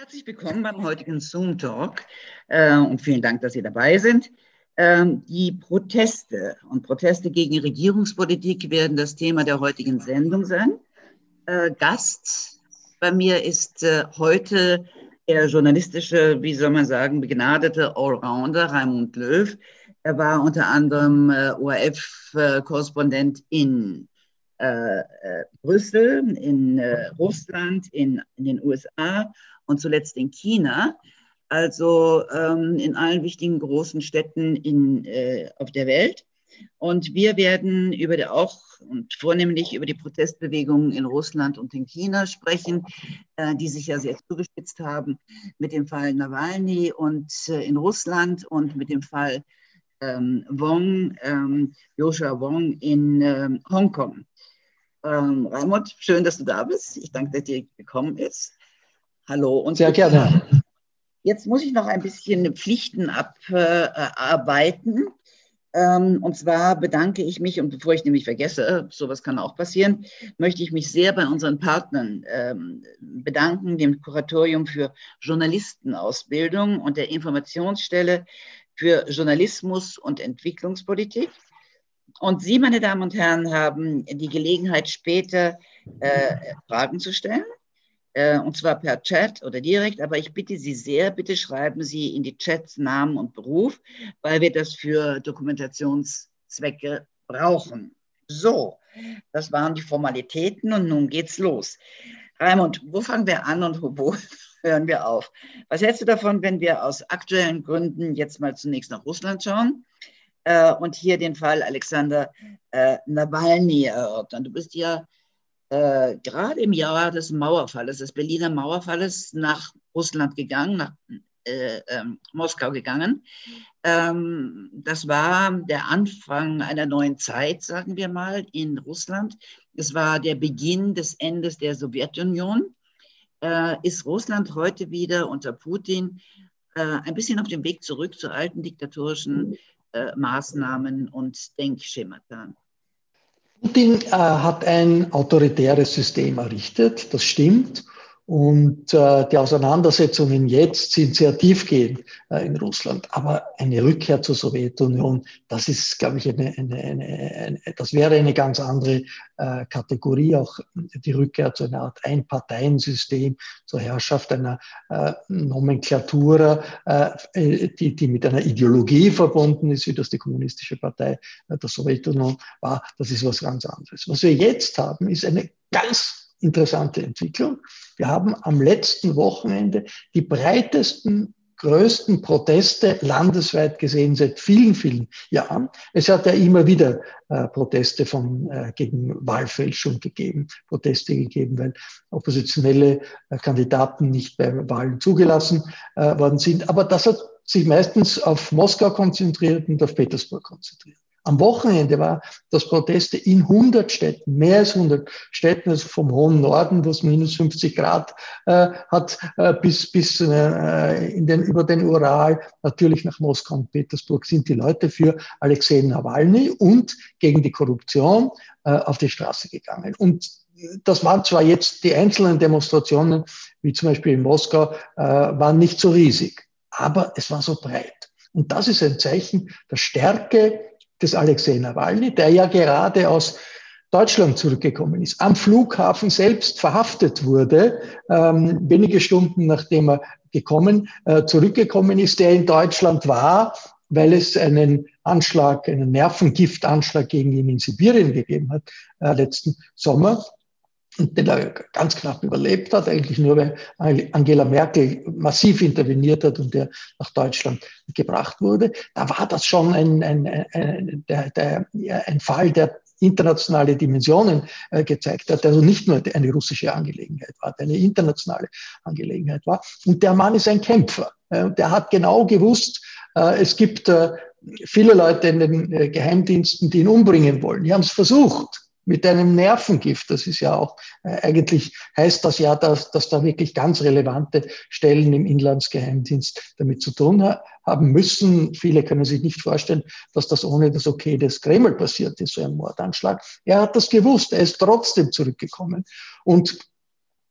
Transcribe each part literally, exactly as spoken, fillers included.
Herzlich willkommen beim heutigen Zoom-Talk äh, und vielen Dank, dass Sie dabei sind. Ähm, die Proteste und Proteste gegen Regierungspolitik werden das Thema der heutigen Sendung sein. Äh, Gast bei mir ist äh, heute der journalistische, wie soll man sagen, begnadete Allrounder Raimund Löw. Er war unter anderem äh, O R F-Korrespondent in äh, äh, Brüssel, in äh, Russland, in, in den U S A und zuletzt in China, also ähm, in allen wichtigen großen Städten in, äh, auf der Welt. Und wir werden über die, auch und vornehmlich über die Protestbewegungen in Russland und in China sprechen, äh, die sich ja sehr zugespitzt haben mit dem Fall Nawalny und äh, in Russland und mit dem Fall ähm, Wong, ähm, Joshua Wong in ähm, Hongkong. Ähm, Raimund, schön, dass du da bist. Ich danke, dass dir gekommen ist. Hallo. Und sehr gerne. Jetzt muss ich noch ein bisschen Pflichten abarbeiten. Ähm, und zwar bedanke ich mich, und bevor ich nämlich vergesse, sowas kann auch passieren, möchte ich mich sehr bei unseren Partnern ähm, bedanken, dem Kuratorium für Journalistenausbildung und der Informationsstelle für Journalismus und Entwicklungspolitik. Und Sie, meine Damen und Herren, haben die Gelegenheit, später äh, Fragen zu stellen. Und zwar per Chat oder direkt, aber ich bitte Sie sehr, bitte schreiben Sie in die Chats Namen und Beruf, weil wir das für Dokumentationszwecke brauchen. So, das waren die Formalitäten und nun geht's los. Raimund, wo fangen wir an und wo hören wir auf? Was hältst du davon, wenn wir aus aktuellen Gründen jetzt mal zunächst nach Russland schauen äh, und hier den Fall Alexander äh, Nawalny erörtern? Du bist ja Äh, gerade im Jahr des Mauerfalles, des Berliner Mauerfalles, nach Russland gegangen, nach äh, ähm, Moskau gegangen. Ähm, das war der Anfang einer neuen Zeit, sagen wir mal, in Russland. Es war der Beginn des Endes der Sowjetunion. Äh, ist Russland heute wieder unter Putin äh, ein bisschen auf dem Weg zurück zu alten diktatorischen äh, Maßnahmen und Denkschemata? Putin äh, hat ein autoritäres System errichtet, das stimmt. Und äh, die Auseinandersetzungen jetzt sind sehr tiefgehend äh, in Russland. Aber eine Rückkehr zur Sowjetunion, das ist, glaube ich, eine, eine, eine, eine, das wäre eine ganz andere äh, Kategorie. Auch die Rückkehr zu einer Art Einparteiensystem, zur Herrschaft einer äh, Nomenklatura, äh, die, die mit einer Ideologie verbunden ist, wie das die Kommunistische Partei äh, der Sowjetunion war. Das ist was ganz anderes. Was wir jetzt haben, ist eine ganz interessante Entwicklung. Wir haben am letzten Wochenende die breitesten, größten Proteste landesweit gesehen seit vielen, vielen Jahren. Es hat ja immer wieder äh, Proteste von, äh, gegen Wahlfälschung gegeben, Proteste gegeben, weil oppositionelle äh, Kandidaten nicht bei Wahlen zugelassen äh, worden sind. Aber das hat sich meistens auf Moskau konzentriert und auf Petersburg konzentriert. Am Wochenende war das Proteste in hundert Städten, mehr als hundert Städten, also vom hohen Norden, wo es minus fünfzig Grad äh, hat, äh, bis, bis äh, in den, über den Ural, natürlich nach Moskau und Petersburg, sind die Leute für Alexei Nawalny und gegen die Korruption äh, auf die Straße gegangen. Und das waren zwar jetzt die einzelnen Demonstrationen, wie zum Beispiel in Moskau, äh, waren nicht so riesig, aber es war so breit. Und das ist ein Zeichen der Stärke des Alexei Nawalny, der ja gerade aus Deutschland zurückgekommen ist, am Flughafen selbst verhaftet wurde, ähm, wenige Stunden nachdem er gekommen, äh, zurückgekommen ist, der in Deutschland war, weil es einen Anschlag, einen Nervengiftanschlag gegen ihn in Sibirien gegeben hat, äh, letzten Sommer. Und den er ganz knapp überlebt hat, eigentlich nur, weil Angela Merkel massiv interveniert hat und der nach Deutschland gebracht wurde. Da war das schon ein, ein, ein, der, der, ein Fall, der internationale Dimensionen äh, gezeigt hat, also nicht nur eine russische Angelegenheit war, eine internationale Angelegenheit war. Und der Mann ist ein Kämpfer. Äh, der hat genau gewusst, äh, es gibt äh, viele Leute in den äh, Geheimdiensten, die ihn umbringen wollen. Die haben es versucht. Mit einem Nervengift. Das ist ja auch, äh, eigentlich heißt das ja, dass, dass da wirklich ganz relevante Stellen im Inlandsgeheimdienst damit zu tun ha haben müssen. Viele können sich nicht vorstellen, dass das ohne das Okay des Kreml passiert ist, so ein Mordanschlag. Er hat das gewusst, er ist trotzdem zurückgekommen. Und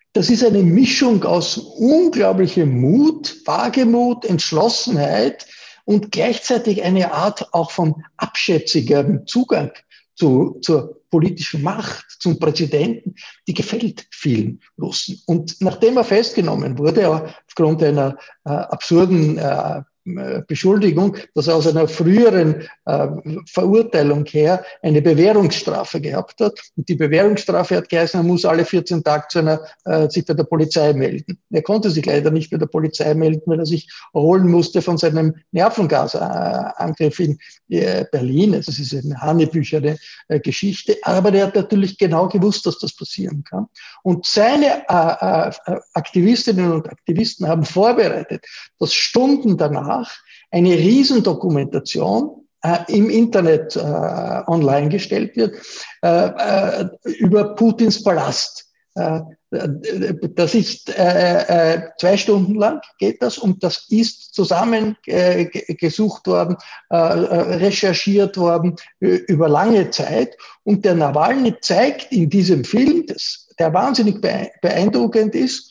Das ist eine Mischung aus unglaublichem Mut, Wagemut, Entschlossenheit und gleichzeitig eine Art auch von abschätzigem Zugang zu, zur politischen Macht, zum Präsidenten, die gefällt vielen Russen. Und nachdem er festgenommen wurde, aufgrund einer äh, absurden äh, Beschuldigung, dass er aus einer früheren äh, Verurteilung her eine Bewährungsstrafe gehabt hat. Und die Bewährungsstrafe hat geheißen, er muss alle vierzehn Tage zu einer, äh, sich bei der Polizei melden. Er konnte sich leider nicht bei der Polizei melden, weil er sich erholen musste von seinem Nervengasangriff in äh, Berlin. Also es ist eine hanebüchere äh, Geschichte. Aber der hat natürlich genau gewusst, dass das passieren kann. Und seine äh, äh, Aktivistinnen und Aktivisten haben vorbereitet, dass Stunden danach eine Risendokumentation äh, im Internet äh, online gestellt wird äh, äh, über Putins Palast. Äh, das ist äh, äh, zwei Stunden lang geht das und das ist zusammengesucht äh, worden, äh, recherchiert worden äh, über lange Zeit. Und der Nawalny zeigt in diesem Film, das, der wahnsinnig beeindruckend ist,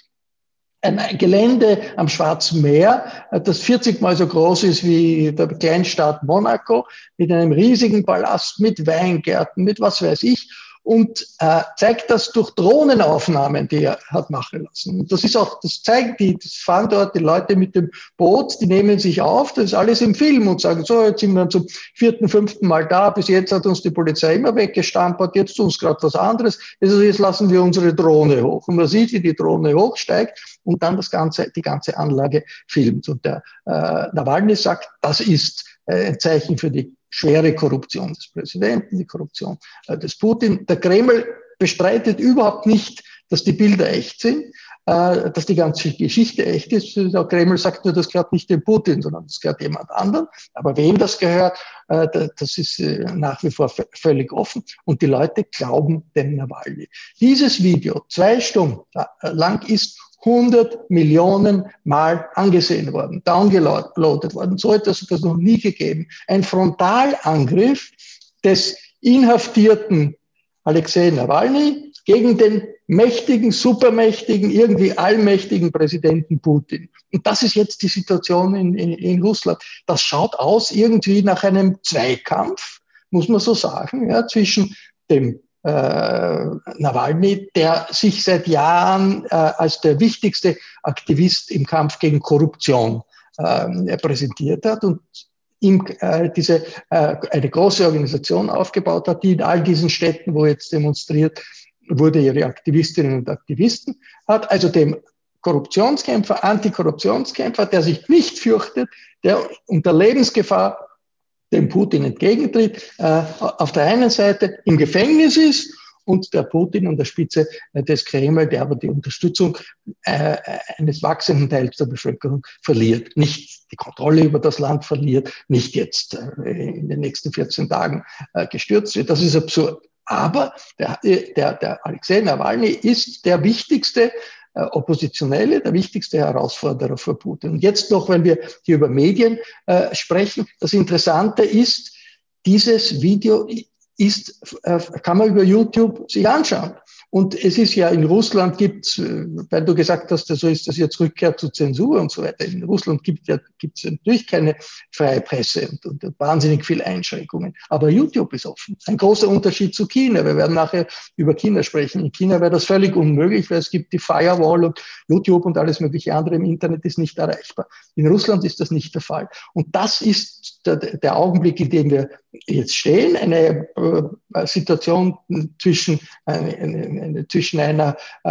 ein Gelände am Schwarzen Meer, das vierzig Mal so groß ist wie der Kleinstaat Monaco, mit einem riesigen Palast, mit Weingärten, mit was weiß ich. Und äh, zeigt das durch Drohnenaufnahmen, die er hat machen lassen. Und das ist auch, das zeigt die, das fahren dort die Leute mit dem Boot, die nehmen sich auf, das ist alles im Film und sagen, so, jetzt sind wir zum vierten, fünften Mal da, bis jetzt hat uns die Polizei immer weggestampert, jetzt tun uns gerade was anderes, also jetzt lassen wir unsere Drohne hoch. Und man sieht, wie die Drohne hochsteigt und dann das ganze, die ganze Anlage filmt. Und der äh, Nawalny sagt, das ist äh, ein Zeichen für die schwere Korruption des Präsidenten, die Korruption äh, des Putin. Der Kreml bestreitet überhaupt nicht, dass die Bilder echt sind, äh, dass die ganze Geschichte echt ist. Der Kreml sagt nur, das gehört nicht dem Putin, sondern das gehört jemand anderem. Aber wem das gehört, äh, das ist äh, nach wie vor völlig offen. Und die Leute glauben dem Nawalny. Dieses Video, zwei Stunden lang, ist hundert Millionen Mal angesehen worden, downgeloadet worden. So etwas hat es noch nie gegeben. Ein Frontalangriff des inhaftierten Alexei Nawalny gegen den mächtigen, supermächtigen, irgendwie allmächtigen Präsidenten Putin. Und das ist jetzt die Situation in, in, in Russland. Das schaut aus irgendwie nach einem Zweikampf, muss man so sagen, ja, zwischen dem Äh, Nawalny, der sich seit Jahren äh, als der wichtigste Aktivist im Kampf gegen Korruption äh, präsentiert hat und ihm äh, diese äh, eine große Organisation aufgebaut hat, die in all diesen Städten, wo jetzt demonstriert wurde, ihre Aktivistinnen und Aktivisten hat, also dem Korruptionskämpfer, Antikorruptionskämpfer, der sich nicht fürchtet, der unter Lebensgefahr dem Putin entgegentritt, äh, auf der einen Seite im Gefängnis ist und der Putin an der Spitze äh, des Kreml, der aber die Unterstützung äh, eines wachsenden Teils der Bevölkerung verliert, nicht die Kontrolle über das Land verliert, nicht jetzt äh, in den nächsten vierzehn Tagen äh, gestürzt wird. Das ist absurd. Aber der, der, der Alexei Nawalny ist der wichtigste Oppositionelle, der wichtigste Herausforderer für Putin. Und jetzt noch, wenn wir hier über Medien äh, sprechen, das Interessante ist, dieses Video ist, äh, kann man über YouTube sich anschauen. Und es ist ja in Russland gibt's, weil du gesagt hast, so ist das jetzt Rückkehr zur Zensur und so weiter. In Russland gibt ja, gibt's natürlich keine freie Presse und, und wahnsinnig viele Einschränkungen. Aber YouTube ist offen. Ein großer Unterschied zu China. Wir werden nachher über China sprechen. In China wäre das völlig unmöglich, weil es gibt die Firewall und YouTube und alles mögliche andere im Internet ist nicht erreichbar. In Russland ist das nicht der Fall. Und das ist der, der Augenblick, in dem wir jetzt stehen, eine äh, Situation zwischen eine, eine zwischen einer äh,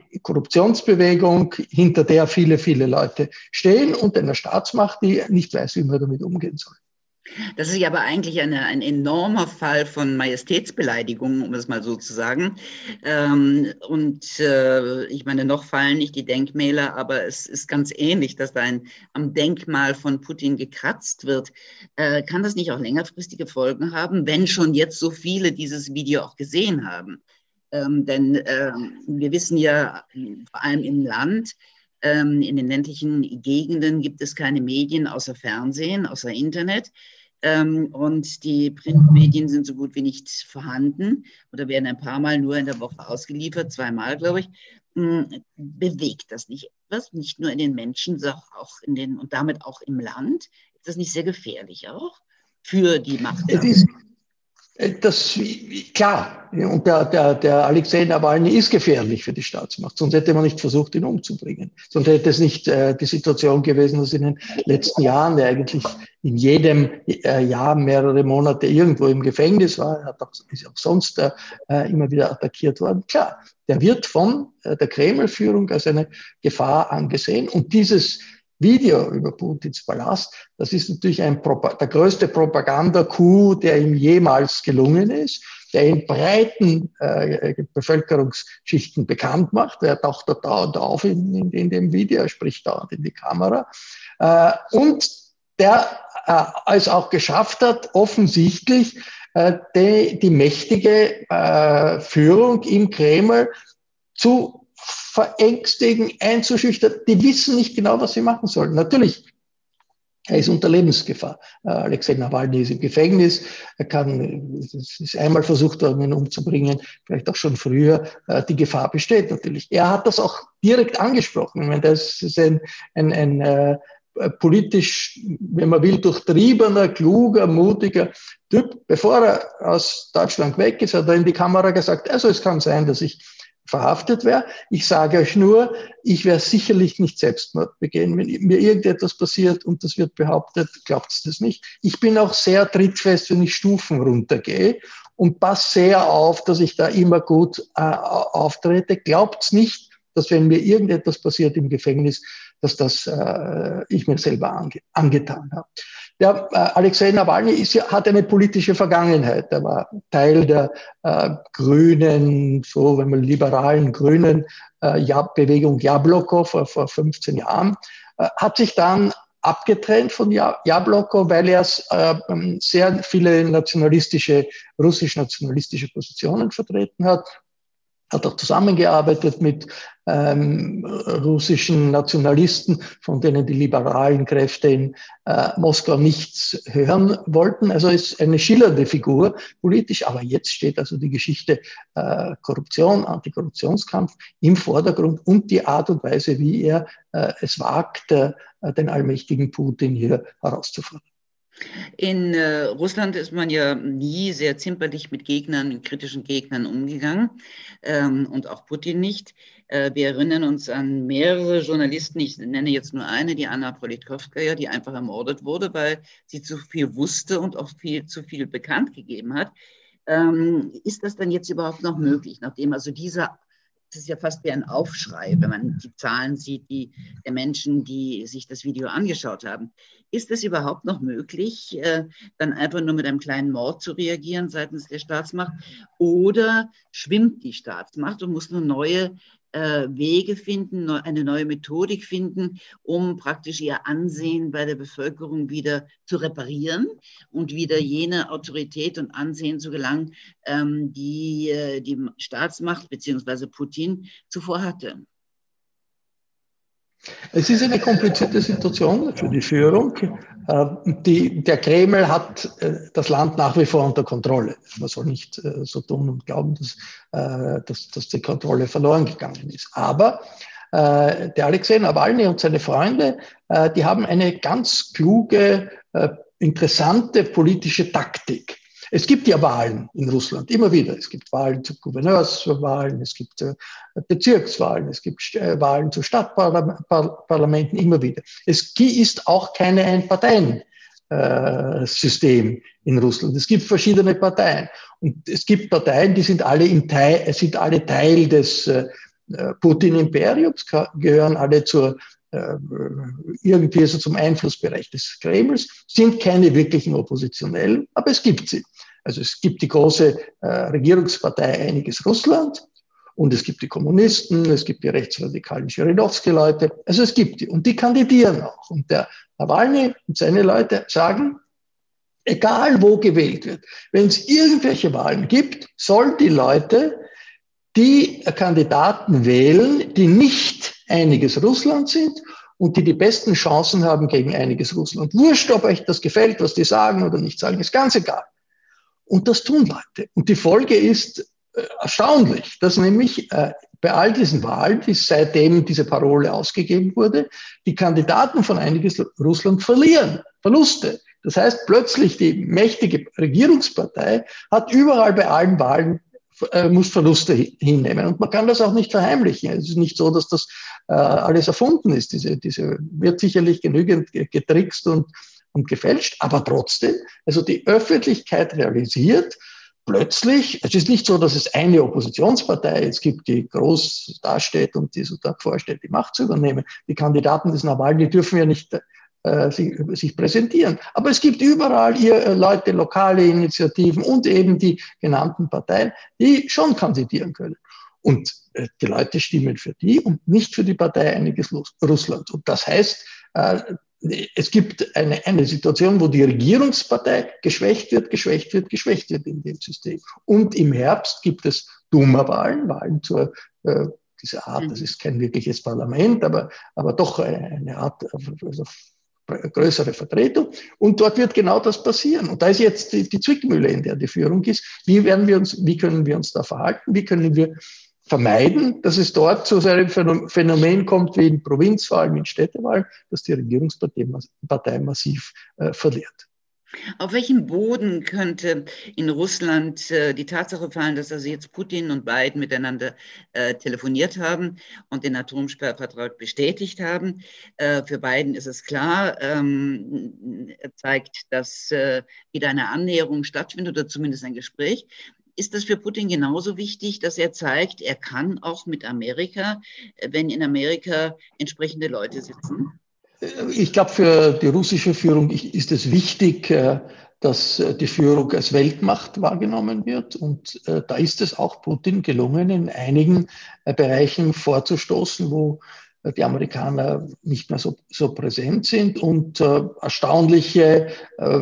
Antikorruptionsbewegung, hinter der viele, viele Leute stehen, und einer Staatsmacht, die nicht weiß, wie man damit umgehen soll. Das ist ja aber eigentlich eine, ein enormer Fall von Majestätsbeleidigung, um es mal so zu sagen. Ähm, und äh, ich meine, noch fallen nicht die Denkmäler, aber es ist ganz ähnlich, dass da ein, am Denkmal von Putin gekratzt wird. Äh, kann das nicht auch längerfristige Folgen haben, wenn schon jetzt so viele dieses Video auch gesehen haben? Ähm, denn äh, wir wissen ja, vor allem im Land, ähm, in den ländlichen Gegenden gibt es keine Medien außer Fernsehen, außer Internet. Ähm, und die Printmedien sind so gut wie nicht vorhanden oder werden ein paar Mal nur in der Woche ausgeliefert, zweimal, glaube ich. Ähm, bewegt das nicht etwas, nicht nur in den Menschen, sondern auch in den und damit auch im Land? Ist das nicht sehr gefährlich auch für die Es Machthaber? ist, Das, klar, und der, der, der Alexei Nawalny ist gefährlich für die Staatsmacht, sonst hätte man nicht versucht, ihn umzubringen. Sonst hätte es nicht äh, die Situation gewesen, dass in den letzten Jahren er eigentlich in jedem äh, Jahr mehrere Monate irgendwo im Gefängnis war. Er hat auch, ist auch sonst äh, immer wieder attackiert worden. Klar, der wird von äh, der Kreml-Führung als eine Gefahr angesehen. Und dieses Video über Putins Palast, das ist natürlich ein, der größte Propaganda-Coup, der ihm jemals gelungen ist, der in breiten äh, Bevölkerungsschichten bekannt macht. Er taucht da dauernd auf in, in, in dem Video, er spricht dauernd in die Kamera. Äh, und der äh, es auch geschafft hat, offensichtlich äh, die, die mächtige äh, Führung im Kreml zu verängstigen, einzuschüchtern. Die wissen nicht genau, was sie machen sollen. Natürlich, er ist unter Lebensgefahr. Alexei Nawalny ist im Gefängnis. Er kann, es ist einmal versucht worden, ihn umzubringen, vielleicht auch schon früher. Die Gefahr besteht natürlich. Er hat das auch direkt angesprochen. Ich meine, das ist ein, ein, ein äh, politisch, wenn man will, durchtriebener, kluger, mutiger Typ. Bevor er aus Deutschland weg ist, hat er in die Kamera gesagt, also es kann sein, dass ich verhaftet wäre. Ich sage euch nur, ich werde sicherlich nicht Selbstmord begehen. Wenn mir irgendetwas passiert und das wird behauptet, glaubt es das nicht. Ich bin auch sehr trittfest, wenn ich Stufen runtergehe und passe sehr auf, dass ich da immer gut äh, auftrete. Glaubt es nicht, dass wenn mir irgendetwas passiert im Gefängnis, dass das äh, ich mir selber ange angetan habe. Der äh, Alexei Nawalny ist ja, hat eine politische Vergangenheit. Er war Teil der äh, Grünen, so wenn man liberalen Grünen äh, ja, Bewegung Jabloko vor, vor fünfzehn Jahren, äh, hat sich dann abgetrennt von Jabloko, weil er äh, sehr viele nationalistische, russisch-nationalistische Positionen vertreten hat. Hat auch zusammengearbeitet mit ähm, russischen Nationalisten, von denen die liberalen Kräfte in äh, Moskau nichts hören wollten. Also ist eine schillernde Figur politisch, aber jetzt steht also die Geschichte äh, Korruption, Antikorruptionskampf im Vordergrund und die Art und Weise, wie er äh, es wagt, äh, den allmächtigen Putin hier herauszufordern. In äh, Russland ist man ja nie sehr zimperlich mit Gegnern, mit kritischen Gegnern umgegangen ähm, und auch Putin nicht. Äh, wir erinnern uns an mehrere Journalisten, ich nenne jetzt nur eine, die Anna Politkovskaya, die einfach ermordet wurde, weil sie zu viel wusste und auch viel zu viel bekannt gegeben hat. Ähm, ist das dann jetzt überhaupt noch möglich, nachdem also dieser das ist ja fast wie ein Aufschrei, wenn man die Zahlen sieht, die der Menschen, die sich das Video angeschaut haben. Ist es überhaupt noch möglich, äh, dann einfach nur mit einem kleinen Mord zu reagieren seitens der Staatsmacht? Oder schwimmt die Staatsmacht und muss nur neue äh, Wege finden, neu, eine neue Methodik finden, um praktisch ihr Ansehen bei der Bevölkerung wieder zu reparieren und wieder jene Autorität und Ansehen zu gelangen, ähm, die äh, die Staatsmacht bzw. Putin zuvor hatte? Es ist eine komplizierte Situation für die Führung. Die, der Kreml hat das Land nach wie vor unter Kontrolle. Man soll nicht so tun und glauben, dass, dass, dass die Kontrolle verloren gegangen ist. Aber der Alexei Nawalny und seine Freunde, die haben eine ganz kluge, interessante politische Taktik. Es gibt ja Wahlen in Russland, immer wieder. Es gibt Wahlen zu Gouverneurswahlen, es gibt äh, Bezirkswahlen, es gibt äh, Wahlen zu Stadtparlamenten, immer wieder. Es ist auch keine Ein-Parteien-System äh, in Russland. Es gibt verschiedene Parteien. Und es gibt Parteien, die sind alle, im Teil, sind alle Teil des äh, Putin-Imperiums, gehören alle zur irgendwie so zum Einflussbereich des Kremls, sind keine wirklichen Oppositionellen, aber es gibt sie. Also es gibt die große äh, Regierungspartei Einiges Russland und es gibt die Kommunisten, es gibt die rechtsradikalen Schirindowski-Leute, also es gibt die und die kandidieren auch. Und der Nawalny und seine Leute sagen, egal wo gewählt wird, wenn es irgendwelche Wahlen gibt, sollen die Leute die Kandidaten wählen, die nicht Einiges Russland sind und die die besten Chancen haben gegen einiges Russland. Wurscht, ob euch das gefällt, was die sagen oder nicht sagen, ist ganz egal. Und das tun Leute. Und die Folge ist äh, erstaunlich, dass nämlich äh, bei all diesen Wahlen, die seitdem diese Parole ausgegeben wurde, die Kandidaten von einiges Russland verlieren, Verluste. Das heißt, plötzlich die mächtige Regierungspartei hat überall bei allen Wahlen äh, muss Verluste hinnehmen. Und man kann das auch nicht verheimlichen. Es ist nicht so, dass das äh, alles erfunden ist. Diese, diese wird sicherlich genügend getrickst und, und gefälscht, aber trotzdem, also die Öffentlichkeit realisiert, plötzlich, es ist nicht so, dass es eine Oppositionspartei jetzt gibt, die groß dasteht und die so da vorstellt, die Macht zu übernehmen. Die Kandidaten des Nawalny, die dürfen ja nicht äh, sich, sich präsentieren. Aber es gibt überall hier äh, Leute, lokale Initiativen und eben die genannten Parteien, die schon kandidieren können. Und äh, die Leute stimmen für die und nicht für die Partei Einiges Russland. Und das heißt, äh, es gibt eine, eine Situation, wo die Regierungspartei geschwächt wird, geschwächt wird, geschwächt wird in dem System. Und im Herbst gibt es Duma-Wahlen, Wahlen zur, äh, dieser Art, das ist kein wirkliches Parlament, aber, aber doch eine Art, also größere Vertretung. Und dort wird genau das passieren. Und da ist jetzt die, die Zwickmühle, in der die Führung ist. Wie werden wir uns, wie können wir uns da verhalten? Wie können wir vermeiden, dass es dort zu so einem Phänomen kommt wie in Provinzwahlen, wie in Städtewahlen, dass die Regierungspartei Partei massiv äh, verliert. Auf welchem Boden könnte in Russland äh, die Tatsache fallen, dass also jetzt Putin und Biden miteinander äh, telefoniert haben und den Atomsperrvertrag bestätigt haben? Äh, für Biden ist es klar, ähm, er zeigt, dass äh, wieder eine Annäherung stattfindet oder zumindest ein Gespräch. Ist das für Putin genauso wichtig, dass er zeigt, er kann auch mit Amerika, wenn in Amerika entsprechende Leute sitzen? Ich glaube, für die russische Führung ist es wichtig, dass die Führung als Weltmacht wahrgenommen wird. Und da ist es auch Putin gelungen, in einigen Bereichen vorzustoßen, wo die Amerikaner nicht mehr so, so präsent sind und äh, erstaunliche äh,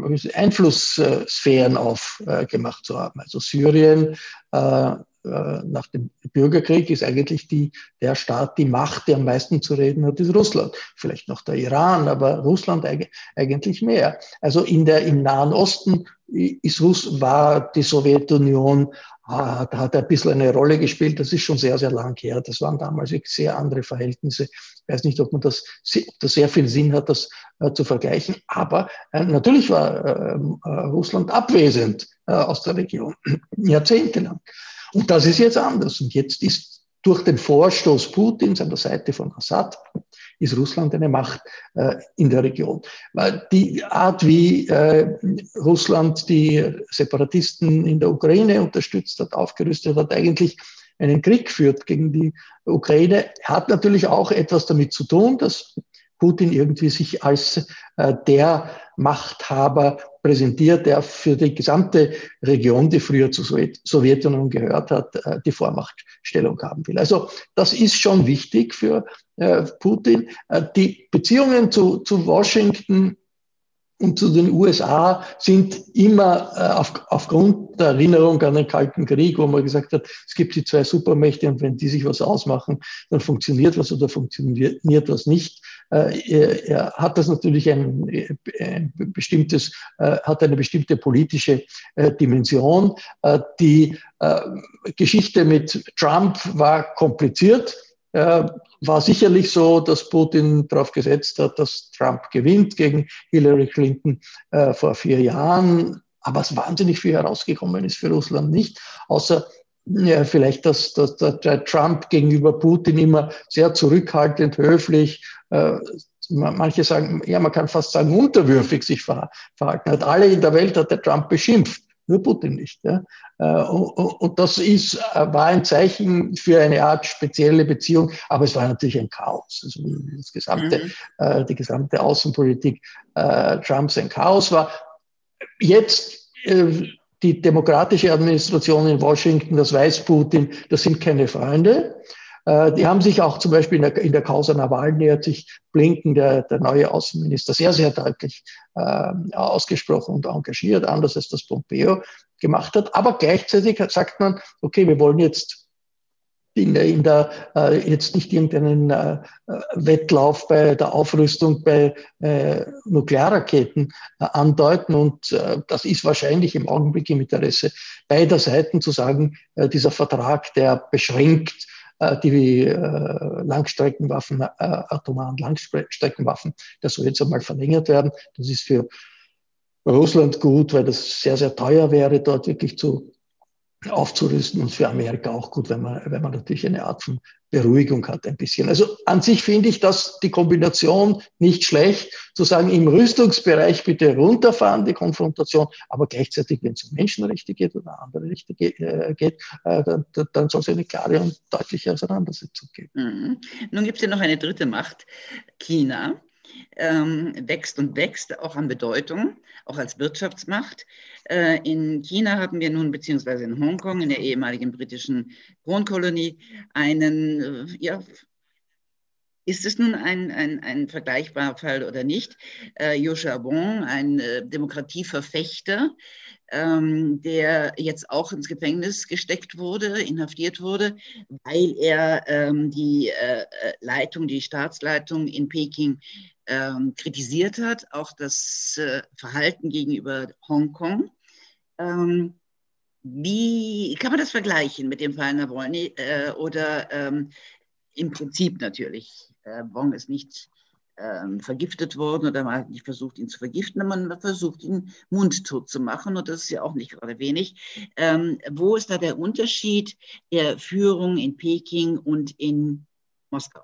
Einflusssphären aufgemacht äh, zu haben. Also Syrien äh, nach dem Bürgerkrieg ist eigentlich die, der Staat, die Macht, die am meisten zu reden hat, ist Russland. Vielleicht noch der Iran, aber Russland eigentlich mehr. Also in der, im Nahen Osten ist Russ, war die Sowjetunion, ah, da hat er ein bisschen eine Rolle gespielt. Das ist schon sehr, sehr lang her. Das waren damals sehr andere Verhältnisse. Ich weiß nicht, ob man das, ob das sehr viel Sinn hat, das äh, zu vergleichen. Aber äh, natürlich war äh, äh, Russland abwesend äh, aus der Region, jahrzehntelang. Und das ist jetzt anders. Und jetzt ist durch den Vorstoß Putins an der Seite von Assad, ist Russland eine Macht äh, in der Region. Weil die Art, wie äh, Russland die Separatisten in der Ukraine unterstützt hat, aufgerüstet hat, eigentlich einen Krieg führt gegen die Ukraine, hat natürlich auch etwas damit zu tun, dass Putin irgendwie sich als äh, der Machthaber präsentiert, der für die gesamte Region, die früher zur Sowjetunion gehört hat, äh, die Vormachtstellung haben will. Also das ist schon wichtig für äh, Putin. Äh, die Beziehungen zu, zu Washington und zu den U S A sind immer äh, auf, aufgrund der Erinnerung an den Kalten Krieg, wo man gesagt hat, es gibt die zwei Supermächte und wenn die sich was ausmachen, dann funktioniert was oder funktioniert was nicht. Äh, er, er hat das natürlich ein, ein bestimmtes, äh, hat eine bestimmte politische äh, Dimension. Äh, die äh, Geschichte mit Trump war kompliziert. Äh, war sicherlich so, dass Putin darauf gesetzt hat, dass Trump gewinnt gegen Hillary Clinton äh, vor vier Jahren. Aber es wahnsinnig viel herausgekommen ist für Russland nicht, außer ja, vielleicht, dass, dass, dass der Trump gegenüber Putin immer sehr zurückhaltend, höflich, äh, manche sagen, ja, man kann fast sagen, unterwürfig sich verhalten hat. Alle in der Welt hat der Trump beschimpft. Nur Putin nicht. Ja. Und das ist, war ein Zeichen für eine Art spezielle Beziehung, aber es war natürlich ein Chaos. Also das gesamte, mhm. die gesamte Außenpolitik Trumps ein Chaos war. Jetzt die demokratische Administration in Washington, das weiß Putin, das sind keine Freunde. Die haben sich auch zum Beispiel in der, in der Causa Nawalny hat sich Blinken, der, der neue Außenminister, sehr, sehr deutlich äh, ausgesprochen und engagiert, anders als das Pompeo gemacht hat. Aber gleichzeitig sagt man, okay, wir wollen jetzt in der, in der äh, jetzt nicht irgendeinen äh, Wettlauf bei der Aufrüstung bei äh, Nuklearraketen äh, andeuten. Und äh, das ist wahrscheinlich im Augenblick im Interesse beider Seiten zu sagen, äh, dieser Vertrag, der beschränkt äh, die äh, Langstreckenwaffen, äh, atomaren Langstreckenwaffen, das soll jetzt einmal verlängert werden. Das ist für Russland gut, weil das sehr, sehr teuer wäre, dort wirklich zu aufzurüsten, und für Amerika auch gut, wenn man, wenn man natürlich eine Art von Beruhigung hat, ein bisschen. Also an sich finde ich das die Kombination nicht schlecht, zu sagen, im Rüstungsbereich bitte runterfahren, die Konfrontation, aber gleichzeitig, wenn es um Menschenrechte geht oder andere Rechte geht, äh, geht äh, dann, dann soll es eine klare und deutliche Auseinandersetzung geben. Mhm. Nun gibt es ja noch eine dritte Macht, China. Ähm, wächst und wächst, auch an Bedeutung, auch als Wirtschaftsmacht. Äh, in China haben wir nun, beziehungsweise in Hongkong, in der ehemaligen britischen Kronkolonie, einen, äh, ja, ist es nun ein, ein, ein vergleichbarer Fall oder nicht? Äh, Joshua Wong, ein äh, Demokratieverfechter, ähm, der jetzt auch ins Gefängnis gesteckt wurde, inhaftiert wurde, weil er ähm, die äh, Leitung, die Staatsleitung in Peking ähm, kritisiert hat, auch das äh, Verhalten gegenüber Hongkong. Ähm, wie kann man das vergleichen mit dem Fall Nawalny? Äh, oder ähm, im Prinzip natürlich, äh, Wong ist nicht ähm, vergiftet worden oder man hat nicht versucht, ihn zu vergiften, man versucht, ihn mundtot zu machen, und das ist ja auch nicht gerade wenig. Ähm, wo ist da der Unterschied der Führung in Peking und in Moskau?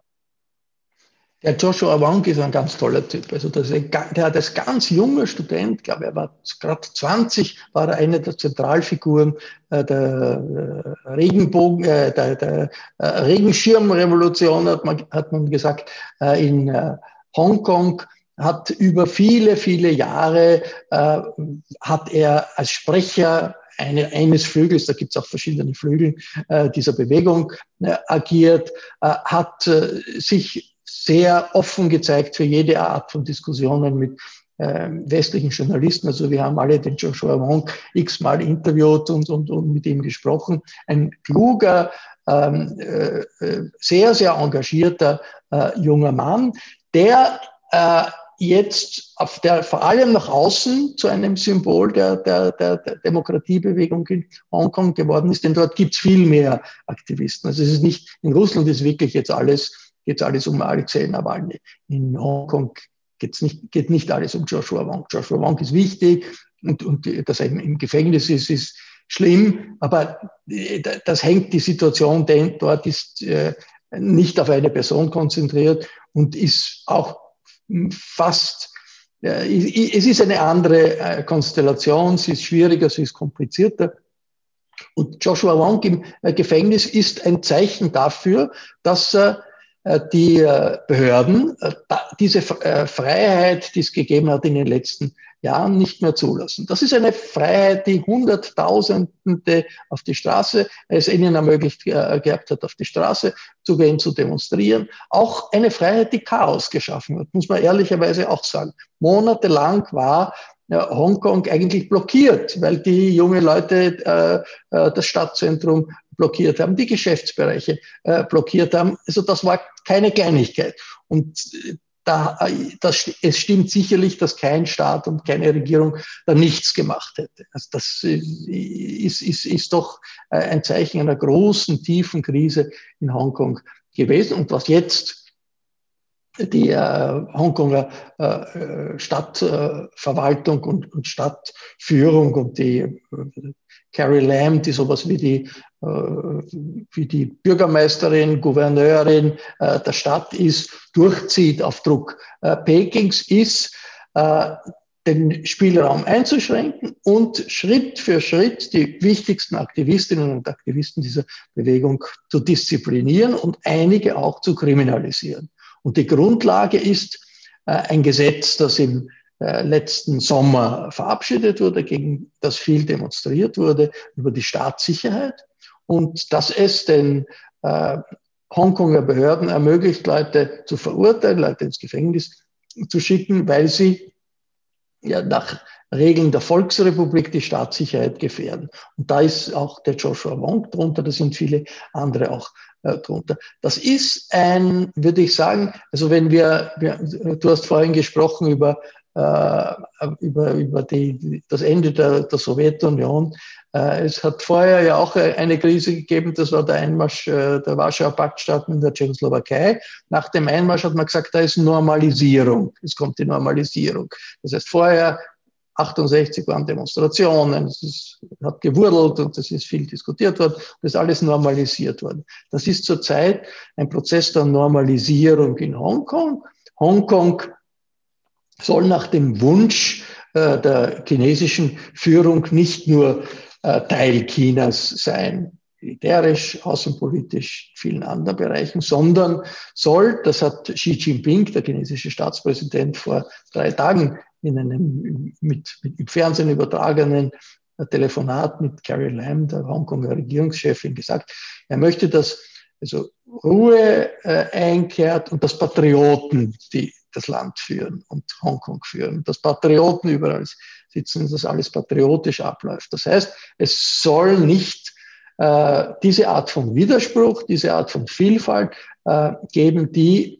Der Joshua Wong ist ein ganz toller Typ. Also das ist ein, der hat als ganz junger Student, glaube er war gerade zwanzig, war er eine der Zentralfiguren äh, der äh, Regenbogen, äh, der, der äh, Regenschirmrevolution, hat man, hat man gesagt, äh, in äh, Hongkong. Hat über viele, viele Jahre äh, hat er als Sprecher eine, eines Flügels, da gibt es auch verschiedene Flügel äh, dieser Bewegung äh, agiert, äh, hat äh, sich sehr offen gezeigt für jede Art von Diskussionen mit äh, westlichen Journalisten. Also wir haben alle den Joshua Wong x-mal interviewt und, und, und mit ihm gesprochen. Ein kluger, ähm, äh, sehr, sehr engagierter äh, junger Mann, der äh, jetzt auf der, vor allem nach außen zu einem Symbol der, der, der, der Demokratiebewegung in Hongkong geworden ist, denn dort gibt es viel mehr Aktivisten. Also es ist nicht, in Russland ist wirklich jetzt alles geht es alles um Alexei Nawalny. In Hongkong geht's nicht, geht nicht alles um Joshua Wong. Joshua Wong ist wichtig, und, und dass er im Gefängnis ist, ist schlimm, aber das hängt, die Situation denn dort ist äh, nicht auf eine Person konzentriert und ist auch fast, äh, es ist eine andere äh, Konstellation, sie ist schwieriger, sie ist komplizierter. Und Joshua Wong im äh, Gefängnis ist ein Zeichen dafür, dass äh, die Behörden diese Freiheit, die es gegeben hat in den letzten Jahren, nicht mehr zulassen. Das ist eine Freiheit, die Hunderttausende auf die Straße, es ihnen ermöglicht gehabt hat, auf die Straße zu gehen, zu demonstrieren. Auch eine Freiheit, die Chaos geschaffen hat, muss man ehrlicherweise auch sagen. Monatelang war Hongkong eigentlich blockiert, weil die jungen Leute äh, das Stadtzentrum blockiert haben, die Geschäftsbereiche äh, blockiert haben. Also das war keine Kleinigkeit. Und da, das, es stimmt sicherlich, dass kein Staat und keine Regierung da nichts gemacht hätte. Also das ist, ist, ist doch ein Zeichen einer großen, tiefen Krise in Hongkong gewesen. Und was jetzt die äh, Hongkonger äh, Stadtverwaltung und, und Stadtführung und die äh, Carrie Lam, die sowas wie die, äh, wie die Bürgermeisterin, Gouverneurin äh, der Stadt ist, durchzieht auf Druck äh, Pekings, ist, äh, den Spielraum einzuschränken und Schritt für Schritt die wichtigsten Aktivistinnen und Aktivisten dieser Bewegung zu disziplinieren und einige auch zu kriminalisieren. Und die Grundlage ist äh, ein Gesetz, das im äh, letzten Sommer verabschiedet wurde, gegen das viel demonstriert wurde, über die Staatssicherheit, und dass es den äh, Hongkonger Behörden ermöglicht, Leute zu verurteilen, Leute ins Gefängnis zu schicken, weil sie ja, nach Regeln der Volksrepublik die Staatssicherheit gefährden. Und da ist auch der Joshua Wong drunter, da sind viele andere auch äh, drunter. Das ist ein, würde ich sagen, also wenn wir, wir du hast vorhin gesprochen über, äh, über, über die, das Ende der, der Sowjetunion. Äh, es hat vorher ja auch eine Krise gegeben, das war der Einmarsch äh, der Warschauer Paktstaaten in der Tschechoslowakei. Nach dem Einmarsch hat man gesagt, da ist Normalisierung, es kommt die Normalisierung. Das heißt, vorher achtundsechzig waren Demonstrationen, es ist, hat gewurdelt und es ist viel diskutiert worden, das ist alles normalisiert worden. Das ist zurzeit ein Prozess der Normalisierung in Hongkong. Hongkong soll nach dem Wunsch äh, der chinesischen Führung nicht nur äh, Teil Chinas sein, militärisch, außenpolitisch, vielen anderen Bereichen, sondern soll, das hat Xi Jinping, der chinesische Staatspräsident, vor drei Tagen in einem mit, mit im Fernsehen übertragenen Telefonat mit Carrie Lam, der Hongkonger Regierungschefin, gesagt, er möchte, dass also Ruhe äh, einkehrt und dass Patrioten die das Land führen und Hongkong führen, dass Patrioten überall sitzen, dass alles patriotisch abläuft. Das heißt, es soll nicht äh, diese Art von Widerspruch, diese Art von Vielfalt äh, geben, die,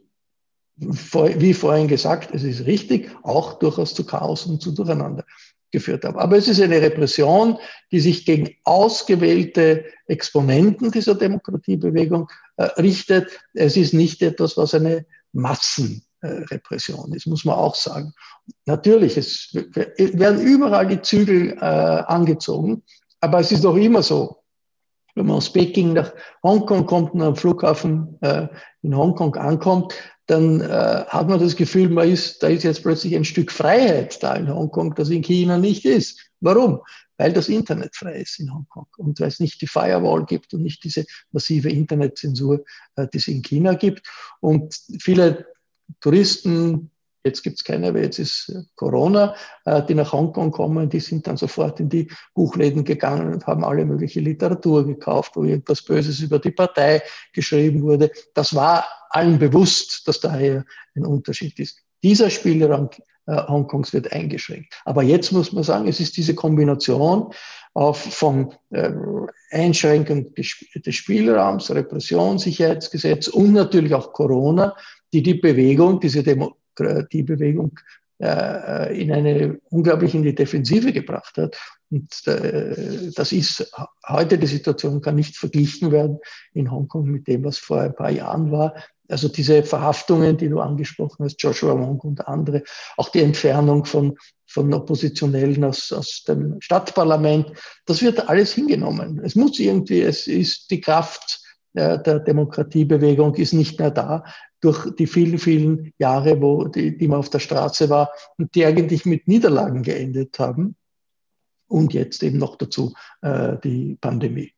wie vorhin gesagt, es ist richtig, auch durchaus zu Chaos und zu Durcheinander geführt haben. Aber es ist eine Repression, die sich gegen ausgewählte Exponenten dieser Demokratiebewegung äh, richtet. Es ist nicht etwas, was eine Massenrepression ist, muss man auch sagen. Natürlich, es werden überall die Zügel äh, angezogen, aber es ist doch immer so, wenn man aus Peking nach Hongkong kommt und am Flughafen äh, in Hongkong ankommt, dann äh, hat man das Gefühl, man ist, da ist jetzt plötzlich ein Stück Freiheit da in Hongkong, das in China nicht ist. Warum? Weil das Internet frei ist in Hongkong und weil es nicht die Firewall gibt und nicht diese massive Internetzensur, äh, die es in China gibt. Und viele Touristen, jetzt gibt es keine, aber jetzt ist Corona, äh, die nach Hongkong kommen, die sind dann sofort in die Buchläden gegangen und haben alle mögliche Literatur gekauft, wo irgendwas Böses über die Partei geschrieben wurde. Das war allen bewusst, dass daher ein Unterschied ist. Dieser Spielraum äh, Hongkongs wird eingeschränkt. Aber jetzt muss man sagen, es ist diese Kombination auf, von äh, Einschränkung des, des Spielraums, Repression, Sicherheitsgesetz und natürlich auch Corona, die die Bewegung, diese Demokratiebewegung äh, in eine unglaublich in die Defensive gebracht hat. Und äh, das ist heute, die Situation kann nicht verglichen werden in Hongkong mit dem, was vor ein paar Jahren war. Also diese Verhaftungen, die du angesprochen hast, Joshua Wong und andere, auch die Entfernung von, von Oppositionellen aus, aus dem Stadtparlament, das wird alles hingenommen. Es muss irgendwie, es ist die Kraft äh, der Demokratiebewegung ist nicht mehr da durch die vielen, vielen Jahre, wo die, die man auf der Straße war und die eigentlich mit Niederlagen geendet haben. Und jetzt eben noch dazu äh, die Pandemie.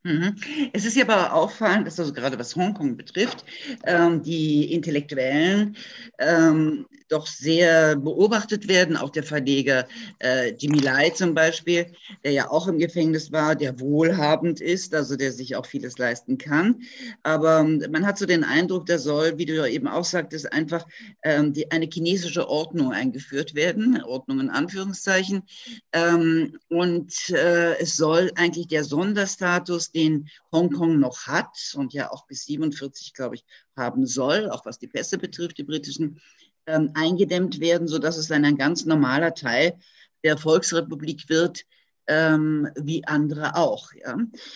Es ist ja aber auffallend, dass also gerade was Hongkong betrifft, ähm, die Intellektuellen ähm, doch sehr beobachtet werden. Auch der Verleger äh, Jimmy Lai zum Beispiel, der ja auch im Gefängnis war, der wohlhabend ist, also der sich auch vieles leisten kann. Aber ähm, man hat so den Eindruck, da soll, wie du ja eben auch sagtest, einfach ähm, die, eine chinesische Ordnung eingeführt werden, Ordnung in Anführungszeichen. Ähm, und äh, es soll eigentlich der Sonderstatus, den Hongkong noch hat und ja auch bis siebenundvierzig, glaube ich, haben soll, auch was die Pässe betrifft, die britischen, ähm, eingedämmt werden, sodass es dann ein ganz normaler Teil der Volksrepublik wird, ähm, wie andere auch. Ja.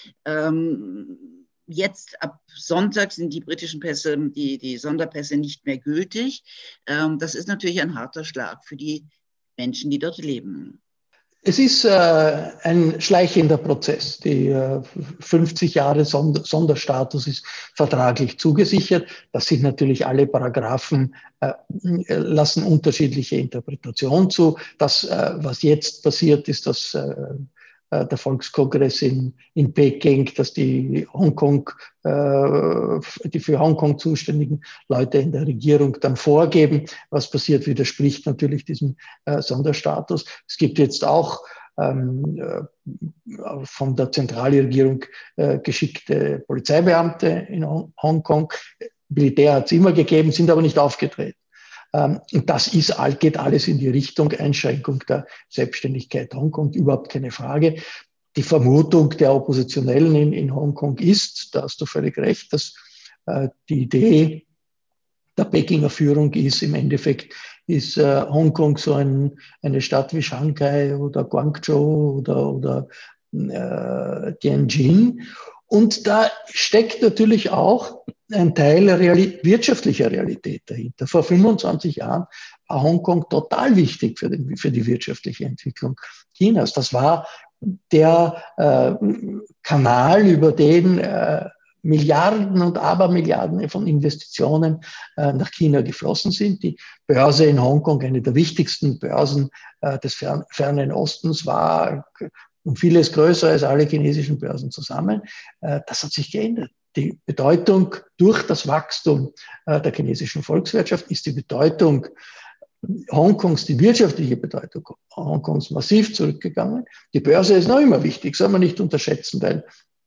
Ähm, jetzt ab Sonntag sind die britischen Pässe, die, die Sonderpässe nicht mehr gültig. Ähm, das ist natürlich ein harter Schlag für die Menschen, die dort leben. Es ist äh, ein schleichender Prozess. Die äh, fünfzig Jahre Sonder Sonderstatus ist vertraglich zugesichert. Das sind natürlich alle Paragraphen, äh, lassen unterschiedliche Interpretationen zu. Das, äh, was jetzt passiert, ist, dass äh, der Volkskongress in, in Peking, dass die Hongkong, äh, die für Hongkong zuständigen Leute in der Regierung dann vorgeben, was passiert, widerspricht natürlich diesem äh, Sonderstatus. Es gibt jetzt auch ähm, äh, von der Zentralregierung äh, geschickte Polizeibeamte in Hongkong. Militär hat es immer gegeben, sind aber nicht aufgetreten. Und das ist, geht alles in die Richtung Einschränkung der Selbstständigkeit Hongkong, überhaupt keine Frage. Die Vermutung der Oppositionellen in, in Hongkong ist, da hast du völlig recht, dass äh, die Idee der Pekinger Führung ist, im Endeffekt ist äh, Hongkong so ein, eine Stadt wie Shanghai oder Guangzhou oder, oder äh, Tianjin. Und da steckt natürlich auch ein Teil Reali- wirtschaftlicher Realität dahinter. Vor fünfundzwanzig Jahren war Hongkong total wichtig für, den, für die wirtschaftliche Entwicklung Chinas. Das war der äh, Kanal, über den äh, Milliarden und Abermilliarden von Investitionen äh, nach China geflossen sind. Die Börse in Hongkong, eine der wichtigsten Börsen äh, des fern, fernen Ostens, war um vieles größer als alle chinesischen Börsen zusammen. Äh, das hat sich geändert. Die Bedeutung durch das Wachstum äh, der chinesischen Volkswirtschaft ist die Bedeutung Hongkongs, die wirtschaftliche Bedeutung Hongkongs massiv zurückgegangen. Die Börse ist noch immer wichtig, soll man nicht unterschätzen, weil